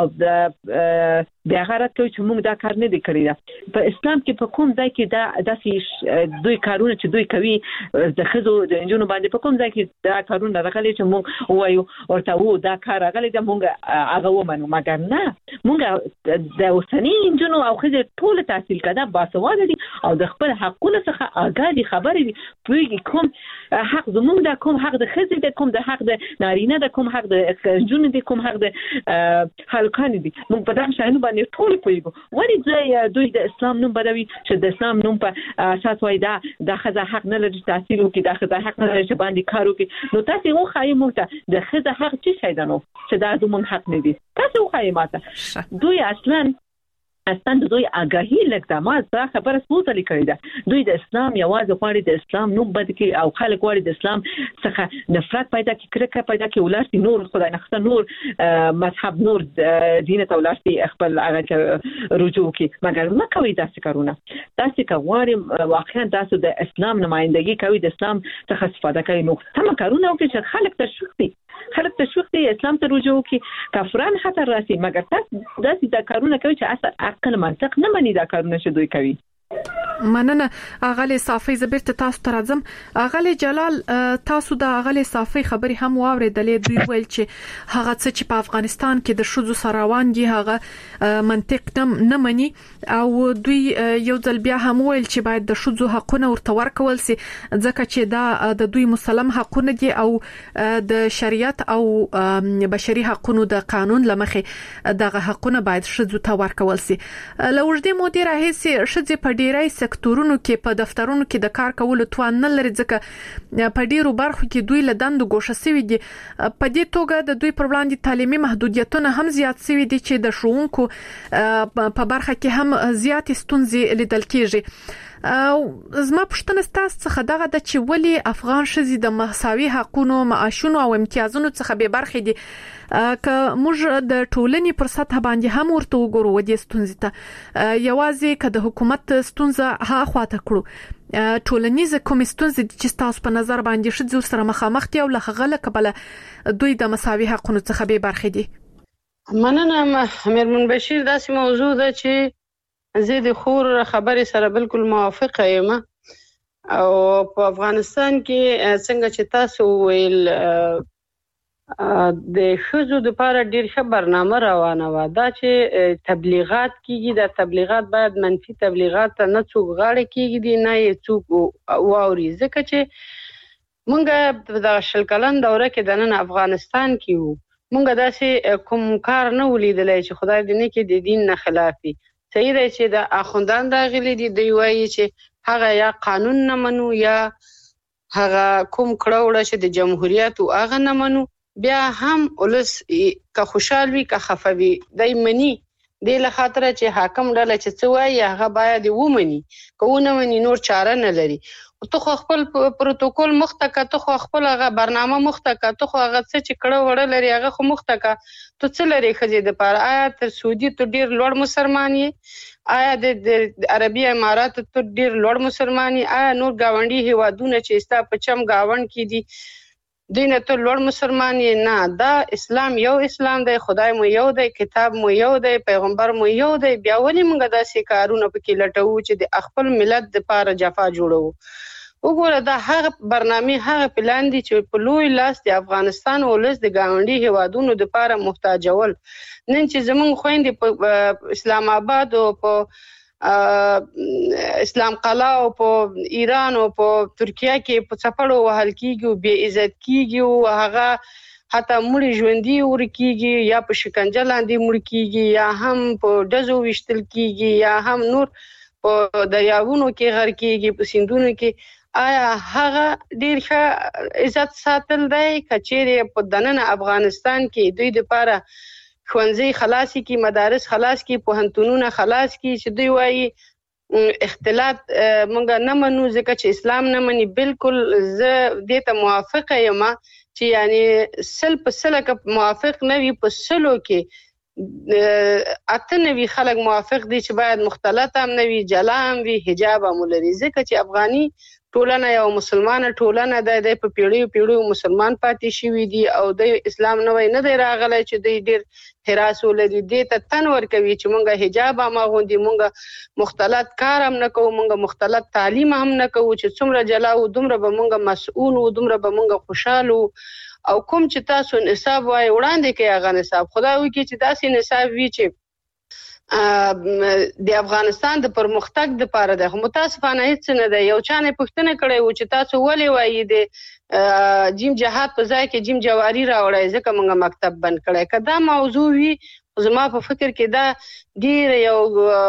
د بیا غلط کوي چې موږ دا کار نه دی کړی دا په اسلام کې په کوم ځای کې دا داسې دوی کارونه چې دوی کوي د خزو د انجونو باندې په کوم ځای کې دا کارونه راغلي چې موږ وایو ورته وو دا کار راغلی دا موږ هغه ومنو مګر نه موږ د اوسنی انجونو او خزو ټول تحصیل کړه باسواده دي او د خپل حقونو څخه آگاه دي خبرې دي ویږي کوم حق زموږ د کوم حق د خزې د کوم د حق د نارینه د کوم حق د جون د کوم حق د خلکان دي موږ په دغه شانو باندې ټول پوهیږو ولې ځای دوی د اسلام نوم بدوي چې د اسلام نوم په اساس وای دا د خزه حق نه لري تحصیل وکړي د خزه حق نه لري چې باندې کار وکړي نو تاسو یو خایي موږ ته د خزه حق څه شي ده نو چې دا زموږ حق نه دي تاسو خایي ماته دوی اصلا اصلا د دوی آگاهی لکه ما څه خبره سوزلې کړې ده دوی د اسلام یوازې غواړي د اسلام نوم بد کړي او خلک غواړي د اسلام څخه نفرت پیدا کړي کرکه پیدا کړي ولرسي نور خدای نه نور مذهب نور دین ته ولرسي خپل هغه رجوع کړي مګر ما کوي داسې کارونه داسې کوي واقعا تاسو د اسلام نمائندګي کوي د اسلام څخه استفاده کوي نو تم کارونه او چې خلک تشویق دي خلک تشویق دي اسلام ته رجوع کړي کافران خطر راسي مګر تاسو داسې د کارونه کوي چې اصل عقل منطق نه مني دا کارونه چې دوی کوي
مننه اغلی صافی زبرت تاسو ته راځم اغلی جلال تاسو د اغلی صافی خبري هم واوریدلې دوی ویل چې هغه څه چې په افغانستان کې د شذو سراوان دي هغه منطق نه مني او دوی یو ځل بیا هم ویل چې باید د شذو حقونه ورته ورکول سي ځکه چې دا د دوی مسلم حقونه دي او د شریعت او بشري حقوقو د قانون لمخې دغه حقونه باید شذو ته ورکول سي لوړدي مدیر هیڅ شذې په ډیری سکتورونو کې په دفترونو کې د کار کولو توان نه لري ځکه په ډیرو برخو کې دوی له دندو ګوښه شوي دي په دې توګه د دوی پر وړاندې تعلیمي محدودیتونه هم زیات شوي دي چې د ښوونکو په برخه کې هم زیات ستونزې لیدل کېږي زما پوښتنه ستاسو څخه دغه د چې ولې افغان ښځې د مساوي حقوقو معاشونو او امتیازونو څخه به برخې دي که موږ د ټولنې پر سطح باندې هم ورته وګورو و دې ستونزې ته یوازې که د حکومت ستونزه ها خواته کړو ټولنیز کوم ستونزې چې تاسو په نظر باندې ښځې سره مخامخ دي او له هغه کبله دوی د مساوي حقوقو څخه به برخې دي
مننه مېرمن بشیر داسې موضوع ده چې زه د خور خبرې سره بالکل موافقه یم او په افغانستان کې څنګه چې تاسو ویل د ښځو لپاره ډېر ښه برنامه روانه و دا چې تبلیغات کیږي د تبلیغات باید منفي تبلیغات نه څوک غاړه کیږي نه یې څوک واوري ځکه چې مونږ د شل کلن دوره کې د نن افغانستان کې وو مونږ داسې کوم کار نه ولیدلای چې خدای دې نه کې د دین نه خلافي صحیح دی چې د اخوندان راغلي دي دوی وایي چې هغه یا قانون نه منو یا هغه کوم کړه وړه چې د جمهوریت او هغه نه منو بیا هم ولس که خوشحال وي که خفه وي دای مني د له خاطر چې حاکم ډله چې څه وایي هغه باید ومني که ونه مني نور چاره نه لري ته خو خپل پروتوکول مختکه ته خو خپل هغه برنامه مختکه ته خو هغه څه چې کړه وړه لري هغه خو مختکه ته څه لري خځې د پاره آیا تر سعودي ته ډیر لوړ مسلمان یې آیا د عربي امارات ته ډیر لوړ مسلمان یې آیا نور گاونډي هیوادونه چې ستا په چم گاوند کې دي دینه ته لوړ مسلمان یې نه دا اسلام یو اسلام دی خدای مو یو دی کتاب مو یو دی پیغمبر مو یو دی بیا ولې موږ داسې کارونه پکې لټوو چې د خپل ملت د پاره جفا جوړو وګوره دا هغه برنامه هغه پلان دي چې په لوی لاس د افغانستان ولس د گاونډي هیوادونو د پاره محتاجول نن چې زمونږ خويندې په اسلام آباد او په اسلام قلا او په ایران او په ترکیه کې په چپړو وهل کیږي او بے عزت کیږي او هغه حتی مړي ژوندۍ ورکیږي یا په شکنجه لاندې مړ کیږي یا هم په دزو وشتل کیږي یا هم نور په دریاونو کې غر کیږي په سیندونو کې آیا هغه ډیر ښه عزت ساتل دی کچېره په دننه افغانستان کې دوی د لپاره ښوونځي خلاصي کی مدارس خلاص کی پوهنتونونه خلاص کی چې دوی وایي اختلاط مونږ نه منو ځکه چې اسلام نه مني بالکل زه دې ته موافقه یم چې یعنی سل په سل کې موافق نه وي په سلو کې اته نوي خلک موافق دي چې باید مختلط هم نوي جلا هم وي حجاب هم لري ځکه چې افغاني ټولنه یو مسلمانه ټولنه ده د په پیړیو پیړیو مسلمان پاتې شوی دي او د اسلام نوې نه دی راغلی چې د ډیر حراس ولري د ته تنور کوي چې مونږه حجاب هم غوندي مونږه مختلط کار هم نه کوو مونږه مختلط تعلیم هم نه کوو چې څومره جلا او دومره به مونږه مسؤل او دومره به مونږه خوشاله او کوم چې تاسو نصاب وای وړاندې کې هغه نصاب خدای وکړي چې داسې نصاب وي چې د افغانستان د پرمختګ د پاره ده متاسفانه هیڅ نه ده یو چانه پښتنه کړي و چې تاسو ولې وایي د جیم جهاد په ځای کې جیم جواری راوړی ځکه موږ مکتب بند کړی کدا موضوع وي زما په فکر کې دا ډیر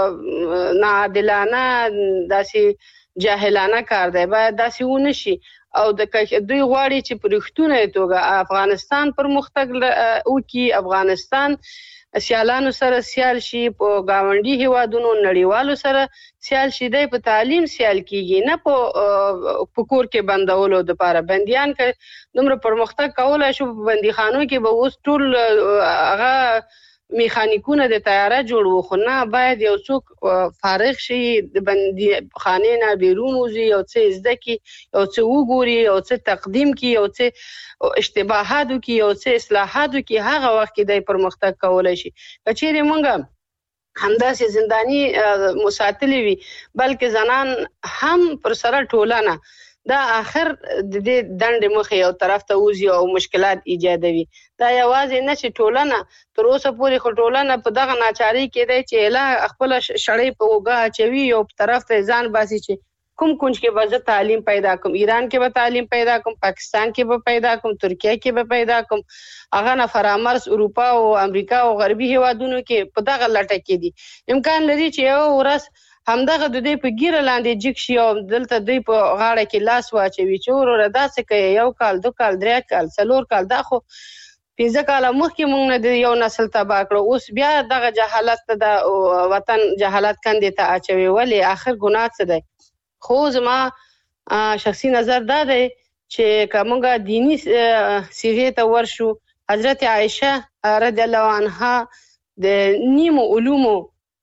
یو ناعادلانه داسې جاهلانه کار دی باید داسې ونه شي او د دوی غواړي چې په رښتونه توګه افغانستان پرمختګ وکړي، افغانستان سیالانو سره سیال شي، په گاونډي هیوادونو نړیوالو سره سیال شي. دی په تعلیم سیال کیږي، نه په کور کې بندولو د پاره. بندیان کې دومره پرمختګ کولای شو، په بندیخانو کې به اوس ټول هغه میخانیکونه د طیاره جوړو، خو نه باید یو څوک فارغ شي د بندي خانې نه بیرون وځي، یو څه زده کړي، یو څه وګوري، یو څه تقدیم کړي، یو څه اشتباهات وکړي، یو څه اصلاحات وکړي. هغه وخت کې د پرمختګ کولای شي. که چیرې موږ همداسې زنداني مساتلې وي، بلکې زنان هم پر سره ټولنه دا آخر د دې دندې مخې یو طرف ته وځي او مشکلات ایجادوي. دا یوازې نه چې ټولنه تر اوسه پورې خو ټولنه په دغه ناچاري کې دی چې لا خپل شړې په اوږه اچوي، یو طرف ته ځان باسي چې کوم کونج کې به زه تعلیم پیدا کوم، ایران کې به تعلیم پیدا کوم، پاکستان کې به پیدا کوم، ترکیه کې به پیدا کوم، هغه نه فرامرز اروپا او امریکا او غربي هیوادونو کې په دغه لټه کې دي. امکان لري چې یو ورځ همدغه د دې په ګیره لاندې جګ شي او دلته دوی په غاړه کې لاس واچوي چې وروره داسې کوي، یو کال دو کال درې کال څلور کال، دا خو پنځه کاله مخکې موږ نه د یو نسل تباه کړو، اوس بیا دغه جهالت ته د وطن جهالت کندې ته اچوي. ولې آخر ګناه څه دی؟ خو زما شخصي نظر دا دی چې که موږ دینی صیغې ته ورشو، حضرت عایشه رضی الله عنها د نیمو علومو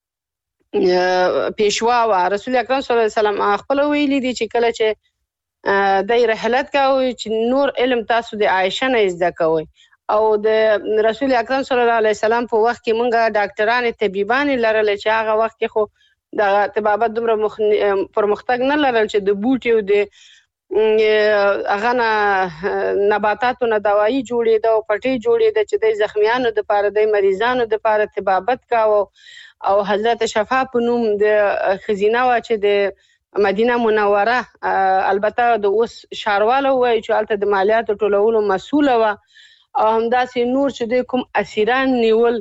پیشوا و. رسول اکرم صلی الله علیه وسلم خپل ویلي دي چې کله چې د رحلت کوي چې نور علم تاسو د عائشه نه زده کوئ، او د رسول اکرم صلی الله علیه وسلم په وخت کې مونږه ډاکټران طبيبان لرل چې هغه وخت کې خو د طبابت دومره پرمختګ نه لرل چې د بوټي او د هغه نباتاتو نه دوايي جوړېده او پټي جوړېده چې د زخمیانو د پاره د مریضانو د پاره طبابت کاوه. او حضرت شفا په نوم د خزینه وا چې د مدینه منوره البته د اوس شارواله وای چې البته د مالیاتو ټولولو مسوله و، او همداسې نور چې د کوم اسیران نیول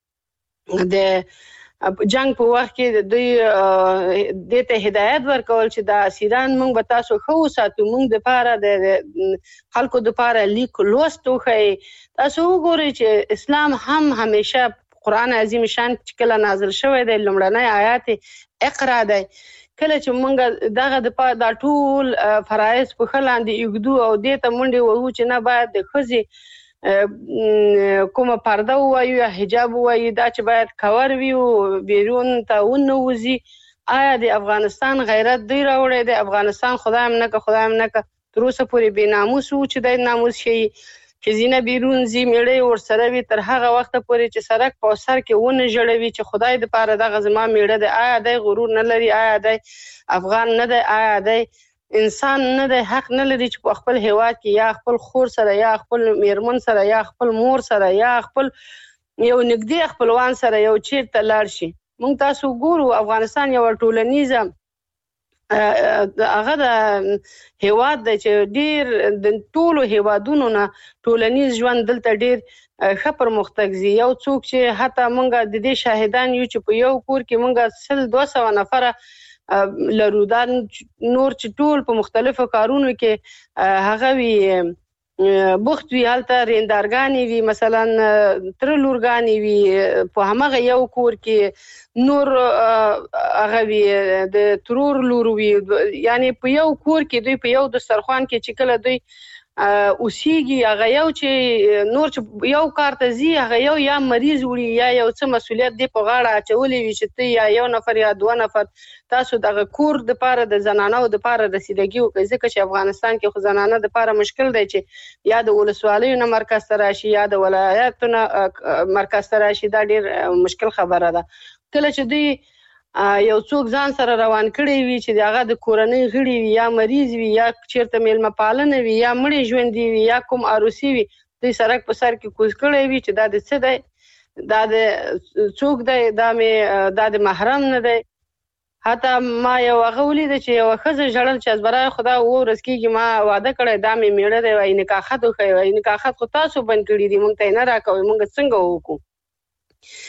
د جنگ په وخت کې دوی د ته هدایت ورکول چې د اسیران موږ به تاسو خو ساتو، موږ د پاره د خلکو د پاره لیک لوستو خي. تاسو وګورئ چې اسلام هم همیشه قرآن عظیم شان چې کله نازل شوی دی لومړنی آیات اقرا دی، کله چې موږ دغه د پاره د ټول فرایض په خلاندې یګدو او دې ته منډي وو چې نه باید د خزي کومه پرده وایو یا حجاب وایي، دا چې باید کور وي او بیرون ته ونوځي. آیا د افغانستان غیرت دی راوړی دی؟ افغانستان خدایم نه که خدایم نه که تر اوسه پورې بې ناموس و چې د ناموس شي خزینه بیرون زی میړې ور سره وي تر هغه وخت پورې چې سرک په سر کې ونه جوړوي چې خدای د پاره دغه زما میړه دی. آیا د غرور نه لري؟ آیا د افغان نه دی؟ آیا د انسان نه دی؟ حق نه لري چې په خپل هیواد کې یا خپل خور سره یا خپل میرمن سره یا خپل مور سره یا خپل یو نږدې خپلوان سره یو چیرته لاړ شي؟ موږ تاسو ګورو افغانستان یو ټولنیزه هغه د هیواد د چې ډیر د ټولو هیوادونو نه ټولنیز ژوند دلته ډیر ښه پرمختګ زی. یو څوک چې حتی مونږ د دې شاهدان یو چې په یو کور کې مونږ سل دوه سوه نفره لرو، دا نور چې ټول په مختلفو کارونو کې هغه وي بوخت وي، هلته ریندارګانې وي، مثلا تر لورګانې وي، په همغه یو کور کې نور هغه وي د ترور لور وي، یعنی په یو کور کې دوی په یو دسترخوان کې چې کله دوی اوسېږي هغه یو چې نور چې یو کار ته ځي هغه یو یا مریض وړي یا یو څه مسؤلیت دی په غاړه اچولی وي چې ته یا یو نفر یا دوه نفر تاسو دغه کور د پاره د زنانو د پاره رسیدګي وکړي، ځکه چې افغانستان کې خو زنانه د پاره مشکل دی چې یا د ولسوالیو نه مرکز ته راشي یا د ولایاتو نه مرکز ته راشي. دا ډیر مشکل خبره ده. کله چې دوی یو څوک ځان سره روان کړی وي چې هغه د کورنۍ غړي وي یا مریض وي یا چیرته میلمه پالنه وي یا مړی ژوندي وي یا کوم عروسي وي، دوی سرک په سر کې کوز کړی وي چې دا د څه دی، دا د څوک دی، دا مې دا د محرم نه دی. حتی ما یو هغه ولیده چې یو ښځه ژړل چې از برای خدا اوه ورځ کېږي ما واده کړی، دا مې میړه دی، وایي نکاح خط وښیي، وایي نکاح خط خو تاسو بند کړي دي، موږ ته یې نه راکوئ، موږ څنګه وکړو؟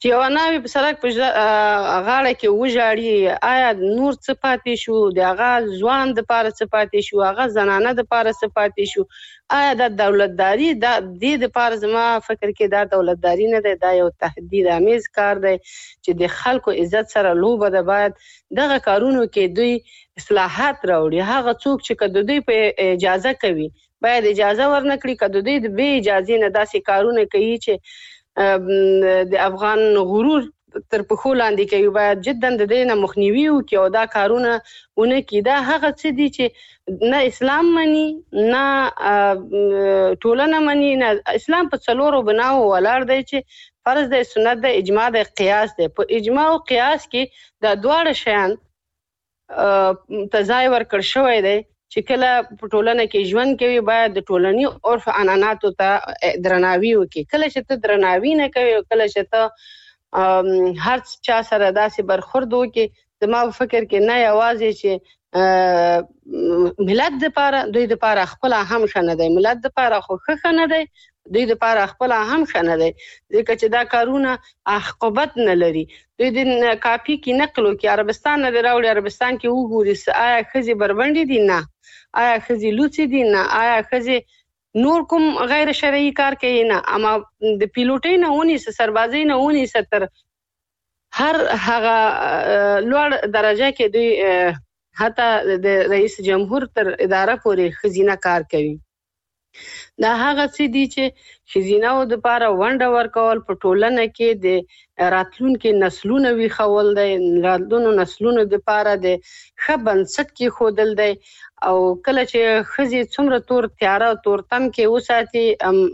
چې یو ناوی په سړک په غاړه کې وژاړي، آیا نور څه پاتې شو؟ د هغه ځوان د پاره څه پاتې شو؟ هغه زنانه د پاره څه پاتې شو؟ آیا د دولتداري د دې د پاره زما فکر کې دا دولتداري نه ده، دا یو تهدید آمیز کار دی چې د خلکو عزت سره لوبه ده. باید دغه کارونو کې دوی اصلاحات راوړي. هغه څوک چې کده دوی په اجازه کوي باید اجازه ورنکړي، کده دوی د بې اجازې نه داسې کارونه کوي چې د افغان غرور تر پخو لاندې کوي، باید جدا د دې نه مخنیوي وکړي او دا کارونه ونه کړي. دا هغه څه دي چې نه اسلام مني، نه ټولنه مني، نه اسلام په څلورو بناو ولاړ دی چې فرض دی، سنت دی، اجماع دی، قیاس دی. په اجماع او قیاس کې دا دواړه شیان ته ځای ورکړ شوی دی چې کله په ټولنه کې ژوند کوي باید د ټولني عرف عنعناتو ته درناوي وکړي. کله چې ته درناوي نه کوي، کله چې ته هر چا سره داسې برخورد وکړي، زما په فکر کې نه یوازې چې ملت دپاره دوی دپاره خپله هم ښه نه دی، ملت دپاره خو ښه ښه نه دی، دوی دپاره خپله هم ښه نه دی، ځکه چې دا کارونه عاقبت نه لري. دوی د کاپي کې نقل وکړي، عربستان نه دی راوړي، عربستان کې وګوري آیا ښځې بربنډې دي؟ نه. آیا ښځې لوڅې دي؟ نه. آیا ښځې نور کوم غیر شرعي کار کوي؟ نه. اما د پیلوټۍ نه ونیسه، سربازۍ نه ونیسه، تر هر هغه لوړ درجه کې دوی حتی د رئیس جمهور تر اداره پورې ښځینه کار کوي. دا هغه څه دي چې ښځینه‌و دپاره ونډه ورکول په ټولنه کې د راتلونکي نسلونو ویښول دی، راتلونکو نسلونو دپاره د ښه بنسټ کېښودل دی. او کله چې ښځې څومره تور تیاره او تورتم کې وساتي،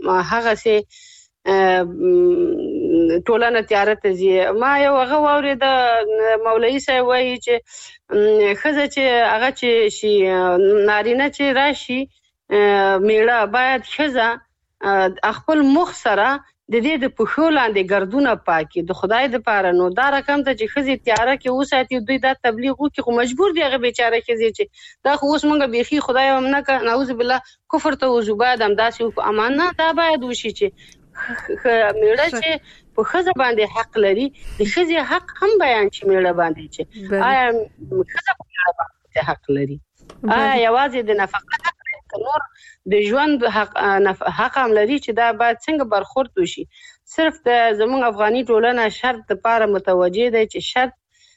هغسې ټولنه تیاره ته ځي. ما یو هغه واورېده، مولوي صاحب وایي چې ښځه چې هغه چې شي، نارینه چې راشي میړه، باید ښځه خپل مخ سره د دې د پښو لاندې ګردونه پاکي د خدای دپاره. نو دا رقم ته چې ښځې تیاره کې وساتي، دوی دا تبلیغ وکړي، خو مجبور دي هغه بیچاره ښځې چې دا خو اوس مونږ بیخي خدای هم نه که نعوذ بالله کفر ته وځو، باید همداسې وکړو. اما نه، دا باید وشي چې میړه چې په ښځه باندې حق لري، د ښځې حق هم بیان شي میړه باندې، چې آیا ښځه په میړه باندې حق لري؟ آیا یوازې د نفقه حق لري که نور د ژوند حق هم لري؟ چې دا باید څنګه برخورد وشي. صرف د زموږ افغاني ټولنه شرط دپاره متوجه دی چې شرط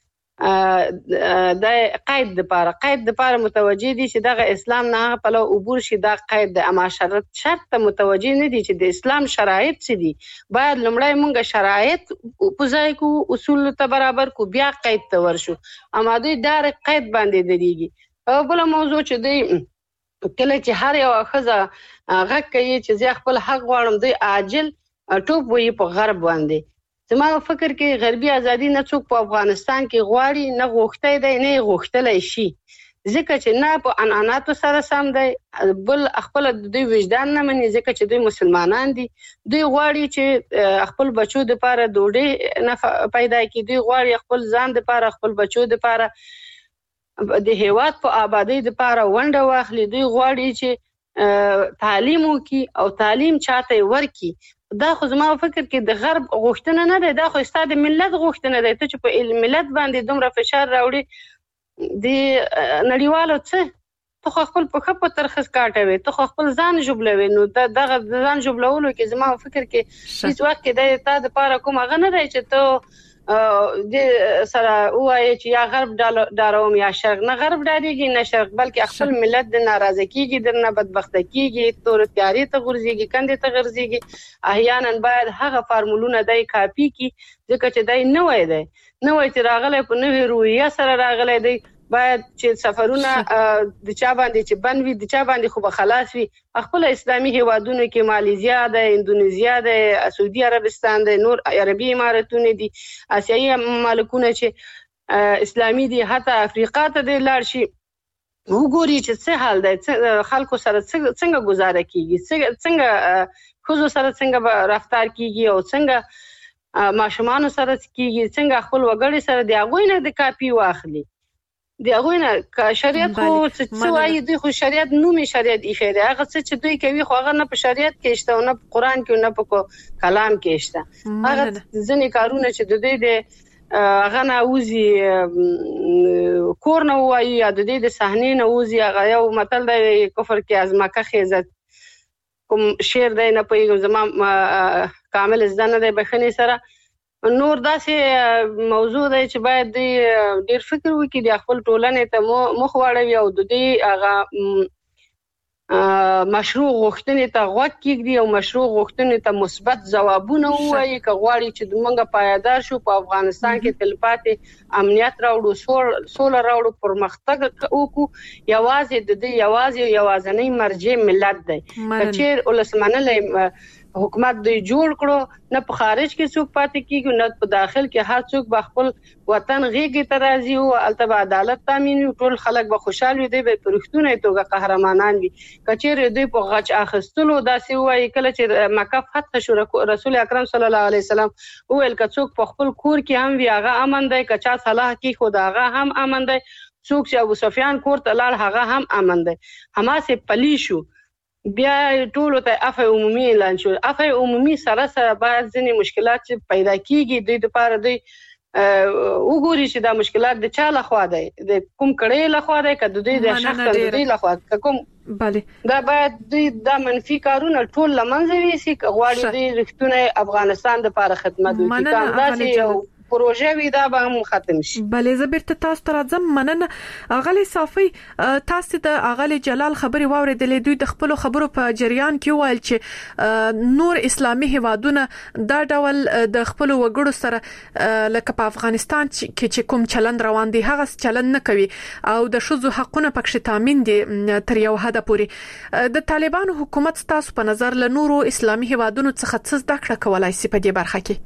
د قید دپاره قید دپاره متوجه دي چې دغه اسلام نه هغه پلو عبور شي، دا قید دی. اما شرط شرط ته متوجه نه دي چې د اسلام شرایط څه دي. باید لومړی مونږ شرایط په ځای کړو، اصول ته برابر کړو، بیا قید ته ورشو. اما دوی ډایرکټ قید باندې درېږي. او بله موضوع چې دوی کله چې هر یو ښځه غږ کوي چې زه خپل حق غواړم، دوی عاجل ټوپ وهي په غرب باندې. زما فکر کې غربي ازادي نه څوک په افغانستان کې غواړي، نه غوښتی دی، نه یې غوښتلی شي، ځکه چې نه په عنعناتو سره سم دی، بل خپله دوی وجدان نه مني، ځکه چې دوی مسلمانان دي. دوی غواړي چې خپل بچو دپاره ډوډۍ نه پیدا کړي، دوی غواړي خپل ځان دپاره، خپل بچو دپاره د هیواد په آبادۍ دپاره ونډه واخلي. دوی غواړي چې تعلیم وکړي او تعلیم چاته یې ورکړي. دا خو زما فکر کې د غرب غوښتنه نه دی، دا خو ستا د ملت غوښتنه دی. ته چې په ملت باندې دومره فشار راوړي د نړیوالو څه، ته خو خپل پښه په ترخص کاټوي، ته خو خپل ځان ژوبلوي. نو دغه ځان ژوبلولو کې زما فکر کې هیڅ وخت کې د تا دپاره کوم هغه نه دی چې ته د سره وایي چې یا غرب ډاروم یا شرق. نه غرب ډارېږي نه شرق، بلکې خپل ملت د ناراضه کېږي، درنه بدبخته کېږي، تور تیارې ته غورځېږي، کندې ته غورځېږي. احیانا باید هغه فارمولونه دی کاپي کړي، ځکه چې دی نوی دی، نوی چې راغلی په نوې روحیه سره راغلی دی. باید چې سفرونه د چا باندې چې بند وي، د چا باندې خو به خلاص وي. خپل اسلامي هیوادونو کې مالیزیا ده، اندونیزیا ده، سعودي عربستان ده، نور عربي امارتونه دي، آسیایي مملکونه چې اسلامي دي، حتی افریقا ته دی لاړ شي، وګوري چې څه حال دی، خلکو سره څنګه گزاره کیږي، څنګه ښځو سره څنګه رفتار کیږي او څنګه ماشومانو سره کیږي، څنګه خپل وګړي سره د هغوی نه د کاپي واخلي. دی هغه نه شریعت خو څه وایي دی خو شریعت نومي شریعت ایښی دی هغه څه چې دوی کوي خو هغه نه په شریعت کې شته او نه په قرآن کې نه په کلام کې شته هغه ځینې کارونه چې د دوی د هغه نه وځي کور نه وایي یا د دې د صحنې نه وځي هغه یو متل دی کفر کې از مکه خیزت کوم شعر دی نه پوهېږم زما کامل زده نه دی بخښنې سره نور داسې موضوع دی چې باید دی ډېر فکر وکړي د خپل ټولنې ته مخ واړوي او د دې هغه مشروع غوښتنې ته غوږ کېږدي او مشروع غوښتنې ته مثبت ځوابونه ووایي که غواړي چې موږ پایدار شو په افغانستان کې تلپاتې امنیت راوړو سوله راوړو پرمختګ وکړو یوازې د دې یوازې یوازینی مرجع ملت دی که چېر ولس منلی حکومت دوی جوړ کړو نه په خارج کې څوک پاتې کیږي نه په داخل کې هر څوک به خپل وطن غېږې ته راځي او هلته به عدالت تامین وي ټول خلک به خوشحال وي دوی به په رښتونې توګه قهرمانان وي که چېرې دوی په غچ اخیستلو داسې ووایي کله چې مکه فتح شو رسول اکرم صلی الله علیه وسلم وویل که څوک په خپل کور کې هم وي هغه امن دی که چا صلاح کېښود هغه هم امن دی څوک چې ابو سفیان کور ته لاړ هغه هم امن دی هماسې پلی شو بیا ټولو ته عفو عمومي اعلان شو عفو عمومي سره سره باید ځینې مشکلات چې پیدا کیږي دوی دپاره دوی وګوري چې دا مشکلات د چا لخوا دی د کوم کړۍ لخوا دی که د دوی د شخصا د دوی لخوا که کوم دا باید دوی دا منفي کارونه ټول له منځه یوسي که غواړي دوی رښتونی افغانستان دپاره خدمت وکړي که همداسې یو پروژه وي دا به هم ختم شي.
بلې زه بیرته تاسو ته راځم. مننه اغلې صافي تاسو د اغلې جلال خبري واوریدلې دوی د خپل خبرو په جریان کې وایي چې نور اسلامي هیوادونه دا ډول د خپل وګړو سره لکه په افغانستان کې چې کوم چلند روان دي هغه چلند نه کوي او د شذو حقونه پکې تامین دي تر یو حد پورې. د طالبانو حکومت تاسو په نظر له نورو اسلامي هیوادونو څخه څه زده کړه کولای شي په دې برخه کې؟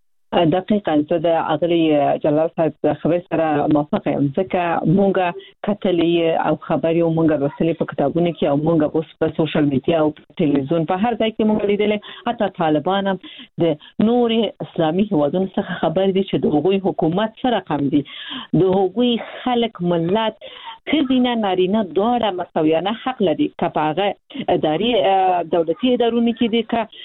دقیقاً زه د اغلی جلال صاحب خبر سره موافق یم ځکه مونږه کتلې او خبري او مونږه لوستلې په کتابونو کې او مونږه اوس په سوشل میډیا او ټلویزیون په هر ځای کې مونږ لیدلې حتی طالبان هم د نور اسلامي هیوادونو څخه خبر دي چې د هغوی حکومت سره قم دي د هغوی خلک ملت خزینه نارینه دواړه مساویانه حق لري که په هغه اداري دولتي ادارونو کې دي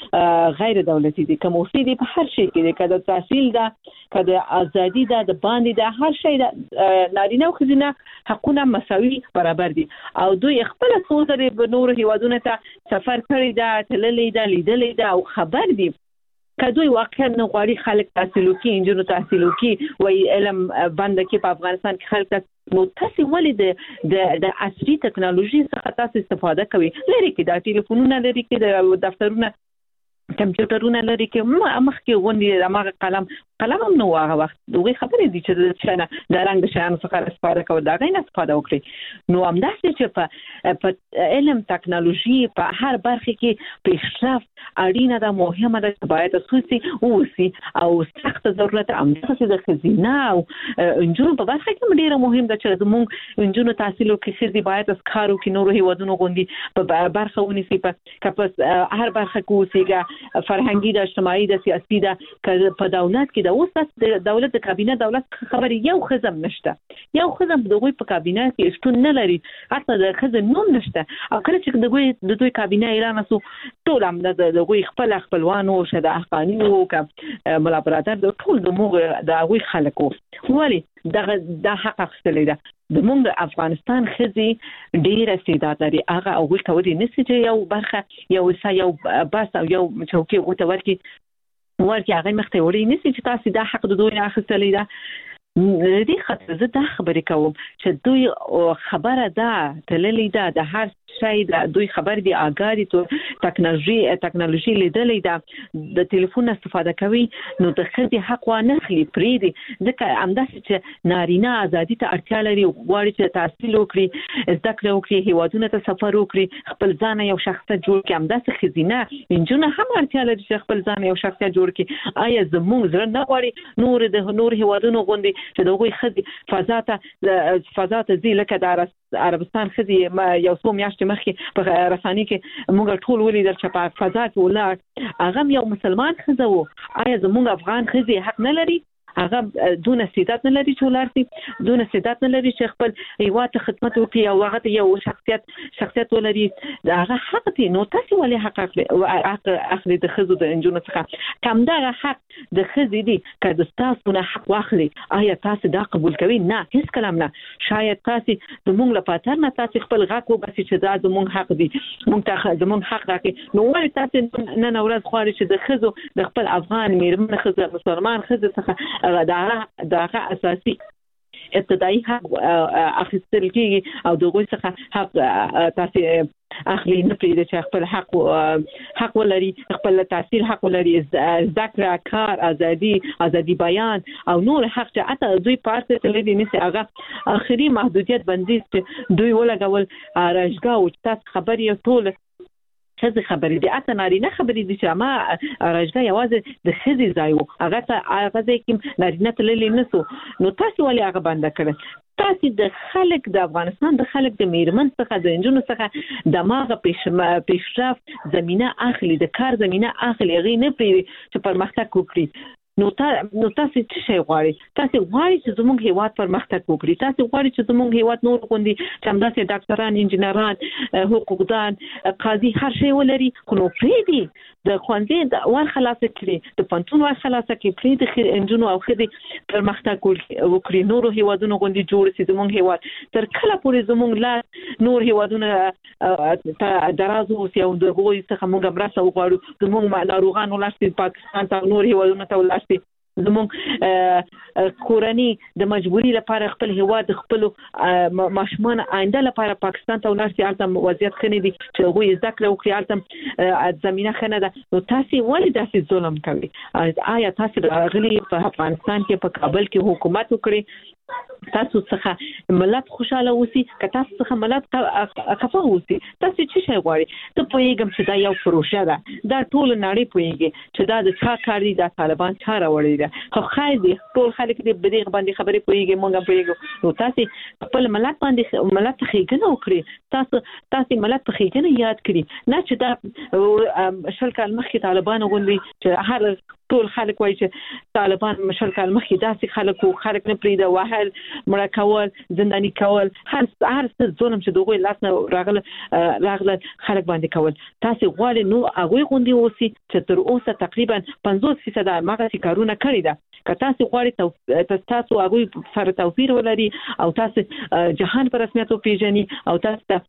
که غیر دولتي دي که موسسې دي په هر شي کې دي که د تحصیل ده که د ازادي ده د باندې ده هر شی ده نارینه او خزینه حقونه مساوي برابر دي او دوی خپل څو ځلې په نورو هیوادونو ته سفر کړی ده تللی ده لیدلی ده او خبر دي که دوی واقعا نه غواړي خلک تحصیل وکړي انجونو تحصیل وکړي وایي علم بند کړي په افغانستان کې خلک نو تاسو ولې د د عصري ټکنالوژي څخه تاسو استفاده کوي لري کې د ټلیفونونو لري کې د دفترونو کمپیوټرونه لري کې مخکې غونډې دغه قلم قلم هم نو هغه وخت دوی خبرې دي چې څنګه د رنګ د شیانو څخه استفاده کوي دا غي نه استفاده وکړي نو همداسې چې په په علم ټکنالوژي په هر برخه کې پیشرفت اړینه ده مهمه ده باید اساسي اوسي او سخت ضرورت همداسې د خزینه او انجونو په برخه کې ډیره مهم ده چې زموږ انجونو تحصیل وکړي چې باید از کارو کې نورو هیوادونو غونډي په برخه ونیسي په کپس هر برخه کې اوسيګه فرهنګي د اجتماعي د سیاسي د په دولت کې د اوس د دولت د کابینه دولت خبري یو خزم نشته یو خزم دغه په کابینه کې شتون نه لري حتی د خزم نوم نشته او کله چې دغه د دوی کابینه اعلان وسو ټول هم دغه خپل خپلوانو شته احقانی او ک ملا برادر د ټول د موږ د هغه خلکو ولی دغه د حق اخستلې ده د موږ افغانستان خزي ډیر استعداد لري هغه او کوي نسي چې یو برخه یو سا یو بس او یو چوکي غوته ورکی ورکی هغه مخته وړي نسي چې تاسو د حق د دوی اخستلې ده دې خاطر زه دا خبرې کوم چې دوی خبره ده تللې ده د هر شي د دوی خبر دي آګادي تو ټکنالوژي ټکنالوژي لیدلې ده د ټلیفون استفاده کوي نو د خدي حق و نه خلی پری دي ځکه همداسې چې نارینه ازادي ته اړتیا لري غواړي چې تحصیل وکړي زده کړه وکړي هیوادونو ته سفر وکړي خپل ځان یو شخصیت جوړ کړي همداسې خزینه انجونه هم اړتیا لري چې خپل ځان یو شخصیت جوړ کړي آیا زموږ زړه نه غواړي نور د نور هیوادونو غوندي چې دغه خدي فضا ته فضا ته ځي لکه د عربستان خدي یو څو میاشتې مخکې په رساني کې موږ ټول ولیدل چې په فضا کې ولاړ هغه یو مسلمان خزه وو آیا زموږ افغان خزي حق نه لري هغه دون استعداد نه لري چې ولرسي دون استعداد نه لري چې خپل هیواد ته خدمت وکړي او هغه یو شخصیت شخصیت ولري هغه حق دی. نو تاسو ولې حق اخلي اخلي د خزو د انجونو څخه کم دا حق د خزې دی که تاسو نه حق واخلي آیا تاسو دا قبول کوي؟ نه، هیڅ کلام نه. شاید تاسو زموږ لپاره نه تاسو خپل غاکو بس چې دا زموږ حق دی موږ ته زموږ حق راکړي. نو ولې تاسو نن ورځ غواړئ چې د خزو د خپل افغان میرمن خزه مسلمان خزه څخه دا دا اساسي ابتدایي حق اخیستل کیږي او دغه څخه حق تاسو اخلي نه پریږدي چې خپل حق حق ولري، خپل تحصیل حق ولري، ذکر کار ازادي ازادي بیان او نور حق چې اته دوی پارت تللی نشي. هغه اخري محدودیت بندي دوی ولګول راځګه او تاسو خبرې ټول څه خبرې دي اته نارینه خبرې دي چې ما راځګه یوازې د خزي ځای وو هغه ته هغه ځکه نارینه تللی نسو. نو تاسو ولې هغه بند کړل؟ تاسو د خلک د افغانستان د خلک د میرمن څخه د انجونو څخه دماغه پیش پیشرفت زمينه اخلي، د کار زمينه اخلي، غي نه پری چې پرمختګ وکړي. نو تاسو نو تاسو څه شي غواړئ؟ تاسو غواړئ چې زموږ هیواد پرمختګ وکړي، تاسو غواړئ چې زموږ هیواد نور غوندي چې همداسې ډاکټران، انجینران، حقوقدان، قاضي هر شی ولري. خو نو پریدي د خوندې د ور خلاص کړي، د پنځون ور خلاص کړي، پریدي خیر انجونو او خدي پرمختګ وکړي، نور هیوادونو غوندي جوړ شي زموږ هیواد. تر کله پورې زموږ لا نور هیوادونه درازو او سیاو د غوي څخه موږ مرسته وغواړو، زموږ ناروغان ولاشي پاکستان ته نور هیوادونو ته ولاشي. زموږ کورنۍ د مجبوری لپاره خپل هیواد خپل ماشومان آینده لپاره پاکستان ته ولرسي، البته وضعیت خنه دي چې غوي ذکر وکړي، البته زمينه خنه ده. نو تاسو ولې داسې ظلم کوي؟ آیا تاسو غلي په افغانستان کې په کابل کې حکومت وکړي تاسو څخه ملت خوشاله اوسي که تاسو څخه ملت خفه اوسي؟ تاسو څه شي غواړئ؟ ته پوهیږم چې دا یو پروژه ده، دا ټول نړۍ پوهیږي چې دا د چا کار دی، دا طالبان چا راوړي ده. خو خای دي ټول خلک دې بدیغ باندې خبرې پوهیږي، مونږ پوهیږو. نو تاسو خپل ملت باندې ملت خېګنه وکړي، تاسو تاسو ملت په خېګنه یاد کړئ، نه چې دا شل کال مخکې طالبان غوندي چې هر ټول خلک وایي چې طالبان مشل کال مخکې داسې خلک او خلک نه پریده وهل، مړه کول، زنداني کول، هر هر څه ظلم چې دغه لاس نه راغله راغله خلک باندې کول. تاسو غواړئ نو هغه غوندي اوسي چې تر اوسه تقریبا پنځوس فیصد هغه کارونه کړی ده. که تاسو غواړئ تاسو هغه سره توفیر ولري او تاسو جهان په رسمیت پیژني او تاسو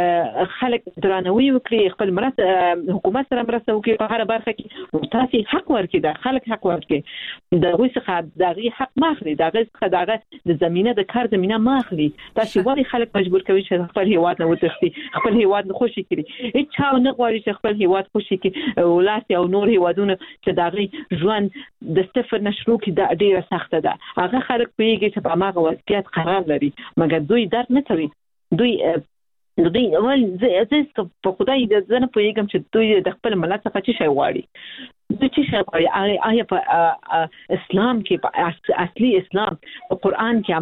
خلک درناوی وکړي، خپل مرسته حکومت سره مرسته وکړي په هر برخه کې، تاسو حق ورکړي، خلک حق ورکړي، دغه څخه دغه حق ماخلي، دغه څخه دغه د زمينه د کار زمينه ماخلي. تاسو ولې خلک مجبور کوي چې خپل هیواد نه وتښتي، خپل هیواد نه خوشي کړي؟ هیڅ چا نه غواړي چې خپل هیواد خوشي کړي. ولاسي او نور هیوادونه چې دغه ژوند د صفر نشرو کې د ډیره سخته ده، هغه خلک پیږي چې په هغه وضعیت قرار لري، مګر دوی درک نه کوي. دوی دوی اول زه په خدای د ځنه پوهیږم چې دوی د خپل ملت څخه څه شي غواړي. د چې شي آیا په اسلام کې په اصلي اسلام په قران کې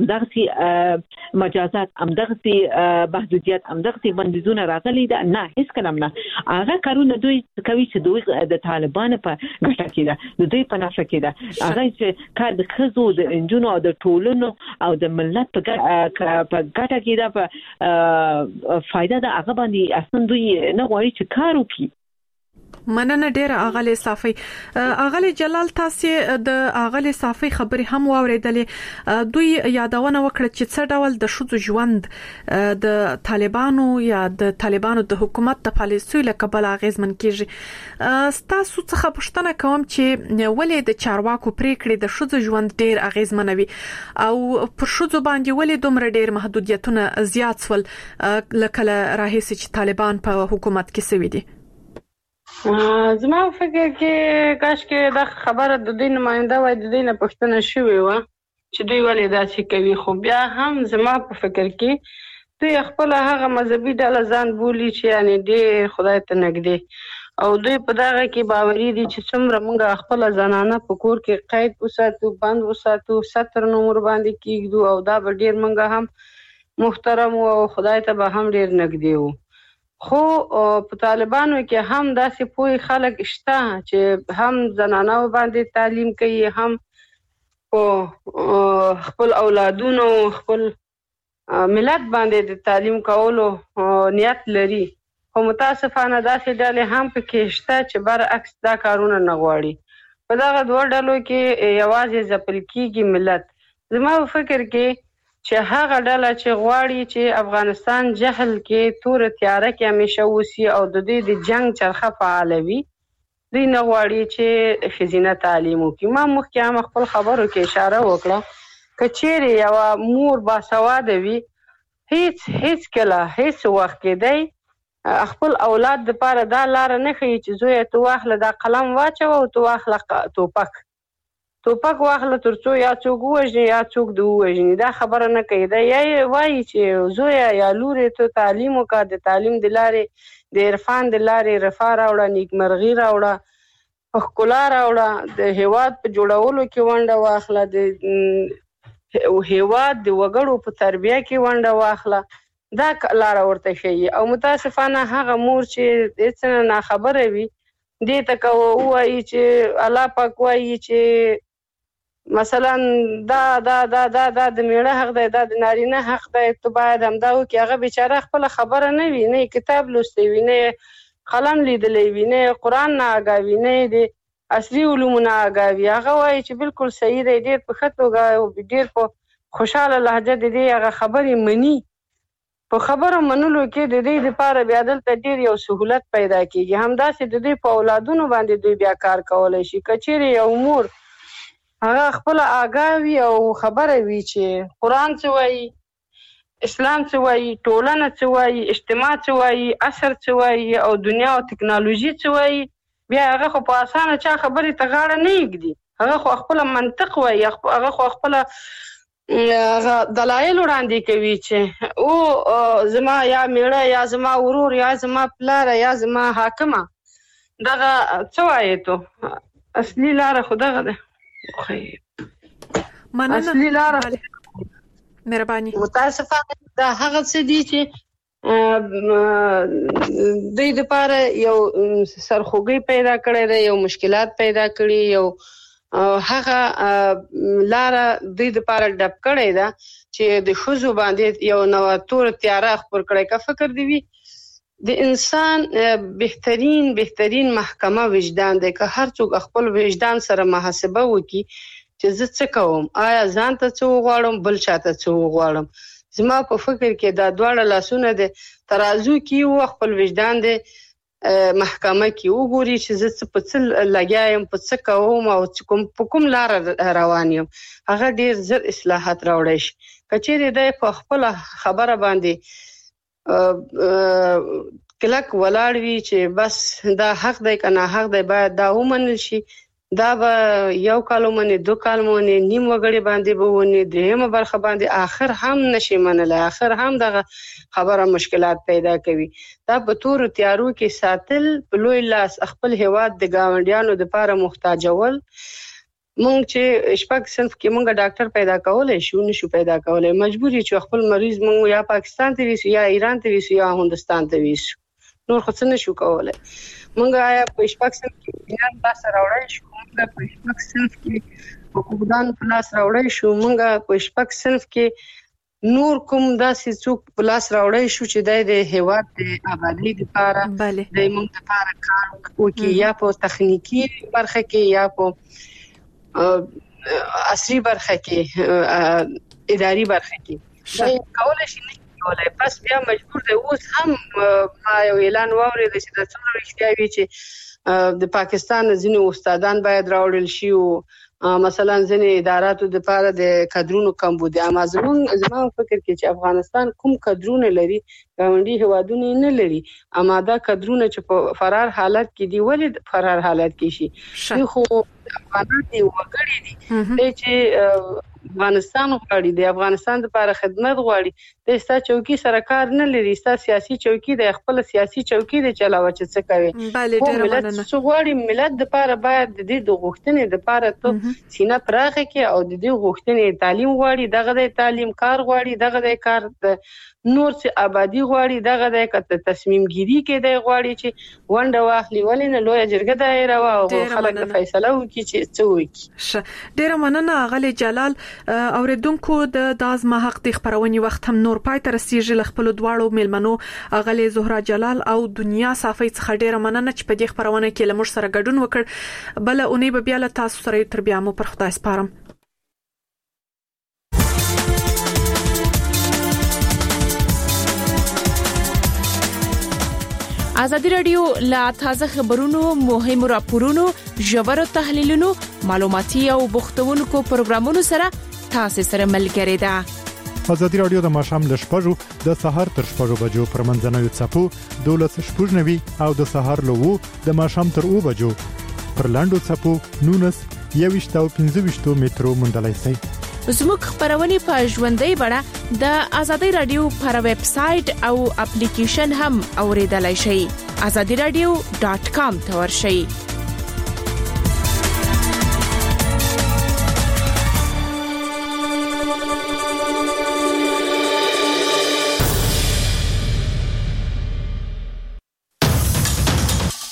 همدغه مجازات، همدغه محدودیت، همدغه بندیزونه راغلي ده؟ نه، هیڅ کلام نه. هغه کارونه دوی کوي چې دوی د طالبان په ګټه کې ده، دوی په نفع کې ده. هغه چې کار د خزو د انجونو او د ټولنو او د ملت په ګټه کې ده، په فائدہ ده، هغه باندې اصلا دوی نه غواړي چې کار وکړي.
مننه ډیره اغلی صافی. اغلی جلال تاسو د اغلی صافی خبري هم واوریدلې، دوی یادونه وکړه چې څه ډول د شذو ژوند د طالبانو یا د طالبانو د حکومت د پالیسیو له کبله غیزمن کیږي. تاسو څخه پوښتنه کوم چې ولې د چارواکو پریکړې د شذو ژوند ډیر اغیزمنوي او پر شذو باندې ولې دومره ډیر محدودیتونه زیات سول لکه راهیسي چې طالبان په حکومت کې سوي دي؟
زما فکر کې کاش کې دا خبره د دوی نماینده وای، د دوی نه پوښتنه شوې و چې دوی ولې داسې کوي. خو بیا هم زما په فکر کې دوی خپل هغه مذهبي ډله ځان بولي چې یعنی ډېر خدای ته نږدې، او دوی په دغه کې باوري دي چې څومره موږ خپل زنانه په کور کې قید وساتو، بند وساتو، ستر نمبر باندې کېږدو او دا به ډېر موږ هم محترم او خدای ته به هم ډېر نږدې وو. خو په طالبانو کې هم داسې پوهې خلک شته چې هم زنانو باندې تعلیم کوي، هم په خپل اولادونو خپل ملت باندې د تعلیم کولو نیت لري، خو متاسفانه داسې ډلې هم پکې شته چې برعکس دا کارونه نه غواړي. په دغه دوه ډلو کې یوازې ځپل کېږي ملت. زما په فکر کې چې هغه ډله چې غواړي چې افغانستان جهل کې توره تیاره کې همیشه اوسي او د دوی د جنگ چرخه فعاله وي، دوی نه غواړي چې ښځینه تعلیم وکړي. ما مخکې هم خپل خبرو کې اشاره وکړه که چیرې یوه مور باسواده وي، هیڅ هیڅ کله هیڅ وخت کې دی خپل اولاد دپاره دا لاره نه ښیي چې زویه ته واخله دا قلم واچوه او ته واخله ټوپک ټوپک واخله تر څو یا څوک ووژني یا څوک د ووژني. دا خبره نه کوي. دا یا یې وایي چې زویه یا لورې ته تعلیم وکړه، د تعلیم د لارې د عرفان د لارې رفاه راوړه، نیکمرغي راوړه، ښکلا راوړه، د هیواد په جوړولو کې ونډه واخله، د هیواد د وګړو په تربیه کې ونډه واخله. دا لاره ورته ښیي. او متاسفانه هغه مور چې هېڅ نه ناخبره وي دې ته که ووایي چې الله پاک وایي چې مثلا دا دا دا دا دا د میړه حق دی، دا د نارینه حق دی، ته باید همدا وکړي. هغه بیچاره خپله خبره نه وي، نه کتاب لوستی وي، نه قلم لیدلی وي، نه قرآن نه آګاه وي، نه د عصري علومو نه آګاه وي. هغه وایي چې بالکل صحیح دی، ډېر په ښه توګه او ډېر په خوشحاله لهجه د دې هغه خبرې مني. په خبرو منلو کې د دې دپاره بیا دلته ډېر یو سهولت پیدا کېږي. همداسې د دوی په اولادونو باندې دوی بیا کار کولی شي. که چیرې یو مور هغه خپله آګاه وي او خبره وي چې قرآن څه وایي، اسلام څه وایي، ټولنه څه وایي، اجتماع څه وایي، عصر څه وایي او دنیا او تکنالوژي څه وایي، بیا هغه خو په اسانه چا خبرې ته غاړه نه ایږدي. هغه خو خپله منطق وایي، هغه خو خپله دلایل وړاندې کوي چې او زما یا میړه یا زما ورور یا زما پلاره یا زما حاکمه دغه څه وایي. تو اصلي لاره خو دغه ده.
مننه.
اصلي لاره
مهرباني.
متاسفانه دا هغه څه دي چې دوی دپاره یو سرخوږی پیدا کړی دی، یو مشکلات پیدا کړي، یو هغه لاره دوی دپاره ډب کړی ده چې د ښځو باندې یو نوه توره تیاره خپور کړی. که فکر دی وي د انسان بهترین بهترین محکمه وجدان دی. که هر څوک خپل وجدان سره محاسبه وکړي چې زه څه کوم، آیا ځان ته څه وغواړم، بل چاته څه وغواړم. زما په فکر کې دا دواړه لاسونه د ترازو کې و خپل وجدان د محکمه کې وګوري چې زه څه په څه لګیا یم، په څه کوم او په کوم لاره روان یم. هغه ډېر زر اصلاحات راوړی شي. که چیرې دی په خپله خبره باندې کلک ولاړ وي چې بس دا حق دی که ناحق دی باید دا ومنل شي، دا به یو کال ومني، دو کال ومني، نیم وګړي باندې به وني، درېیمه برخه باندې آخر هم نشي منلی، آخر هم دغه خبره مشکلات پیدا کوي. دا په تورو تیارو کې ساتل، په لوی لاس خپل هیواد د ګاونډیانو دپاره محتاجول. مونږ چې شپږ صنف کې مونږ ډاکټر پیدا کولی شو، نشو پیدا کولی. مجبور یو چې خپل مریض مونږ یا پاکستان ته ویسو یا ایران ته ویسو یا هندوستان ته ویسو، نور خو څه نشو کولی. مونږ آیا په شپږ صنف کې ایران لاسته راوړی شو، مونږ په شپږ صنف کې حقوقدان په لاس راوړی شو، مونږ په شپږ صنف کې نور کوم داسې څوک په لاس راوړی شو چې دی د هیواد د آبادۍ دپاره دی مونږ دپاره کار وکړي، یا په تخنیکي برخه کې یا په عصري برخه کې، اداري برخه کې. دا کولی شي نه کولی. بس بیا مجبور دی. اوس هم ما یو اعلان واورېده چې دا څومره رښتیا وي چې د پاکستان ځینې استادان باید راوړل شي او مثلا ځینې اداراتو دپاره د کادرونو کمبود. اما زموږ زما فکر کې چې افغانستان کوم کادرونه لري، ګاونډي هیوادونه یې نه لري. اما دا کادرونه چې په فرار حالت کې دي، ولې فرار حالت کې شي؟ دوی خو افغانان دي، وګړي دي. دی چې افغانستان غواړي د افغانستان لپاره خدمت غواړي د ستا چوکي سره کار نه لري ستا سیاسي چوکي د خپل سیاسي چوکي د چلاوه چې څه کوي
بله ډیر مننه
څو غواړي ملت لپاره باید د دې د غوښتنې لپاره ته سینه پراخه کې او د دې غوښتنې تعلیم غواړي دغه د تعلیم کار غواړي دغه د کار د نور څه آبادی غواړي دغه د کته تصمیم ګیری کې د غواړي چې ونده واخلي ولې لوی جرګه دایره او خلک د فیصله وکړي چې څه وکړي
ډیر مننه غلي جلال اوریدونکو د دازما حق د خبرونې وخت هم نور پای تر سیجل خپل دواړو ملمنو غلي زهرا جلال او دنیا صافي څخه ډیر مننه چې په دې خبرونه کې لمر سره ګډون وکړ بل اونۍ به بیا له تاسو سره تر بیا مو پر خدای سپارم
ازادي رادیو لا تازه خبرونو مهمو راپورونو ژورو تحلیلونو معلوماتي او بوختونکو پروګرامونو سره تاسو سره ملګری ده
ازادي رادیو د ماشام ل شپږو د سحر تر شپږو بجو پر منځنوي چپو دولس شپږنوي او د سحر لوو د ماشام تر او بجو پر لاندو چپو نونس یويشت او پنځه مترو مندلای سي
زموږ خبرونه په ژوندۍ بڼه د ازادي رادیو پر ویب سټ او اپلیکیشن هم اوریدلای شئ ازادي رادیو ډاٹ کام ته ورشئ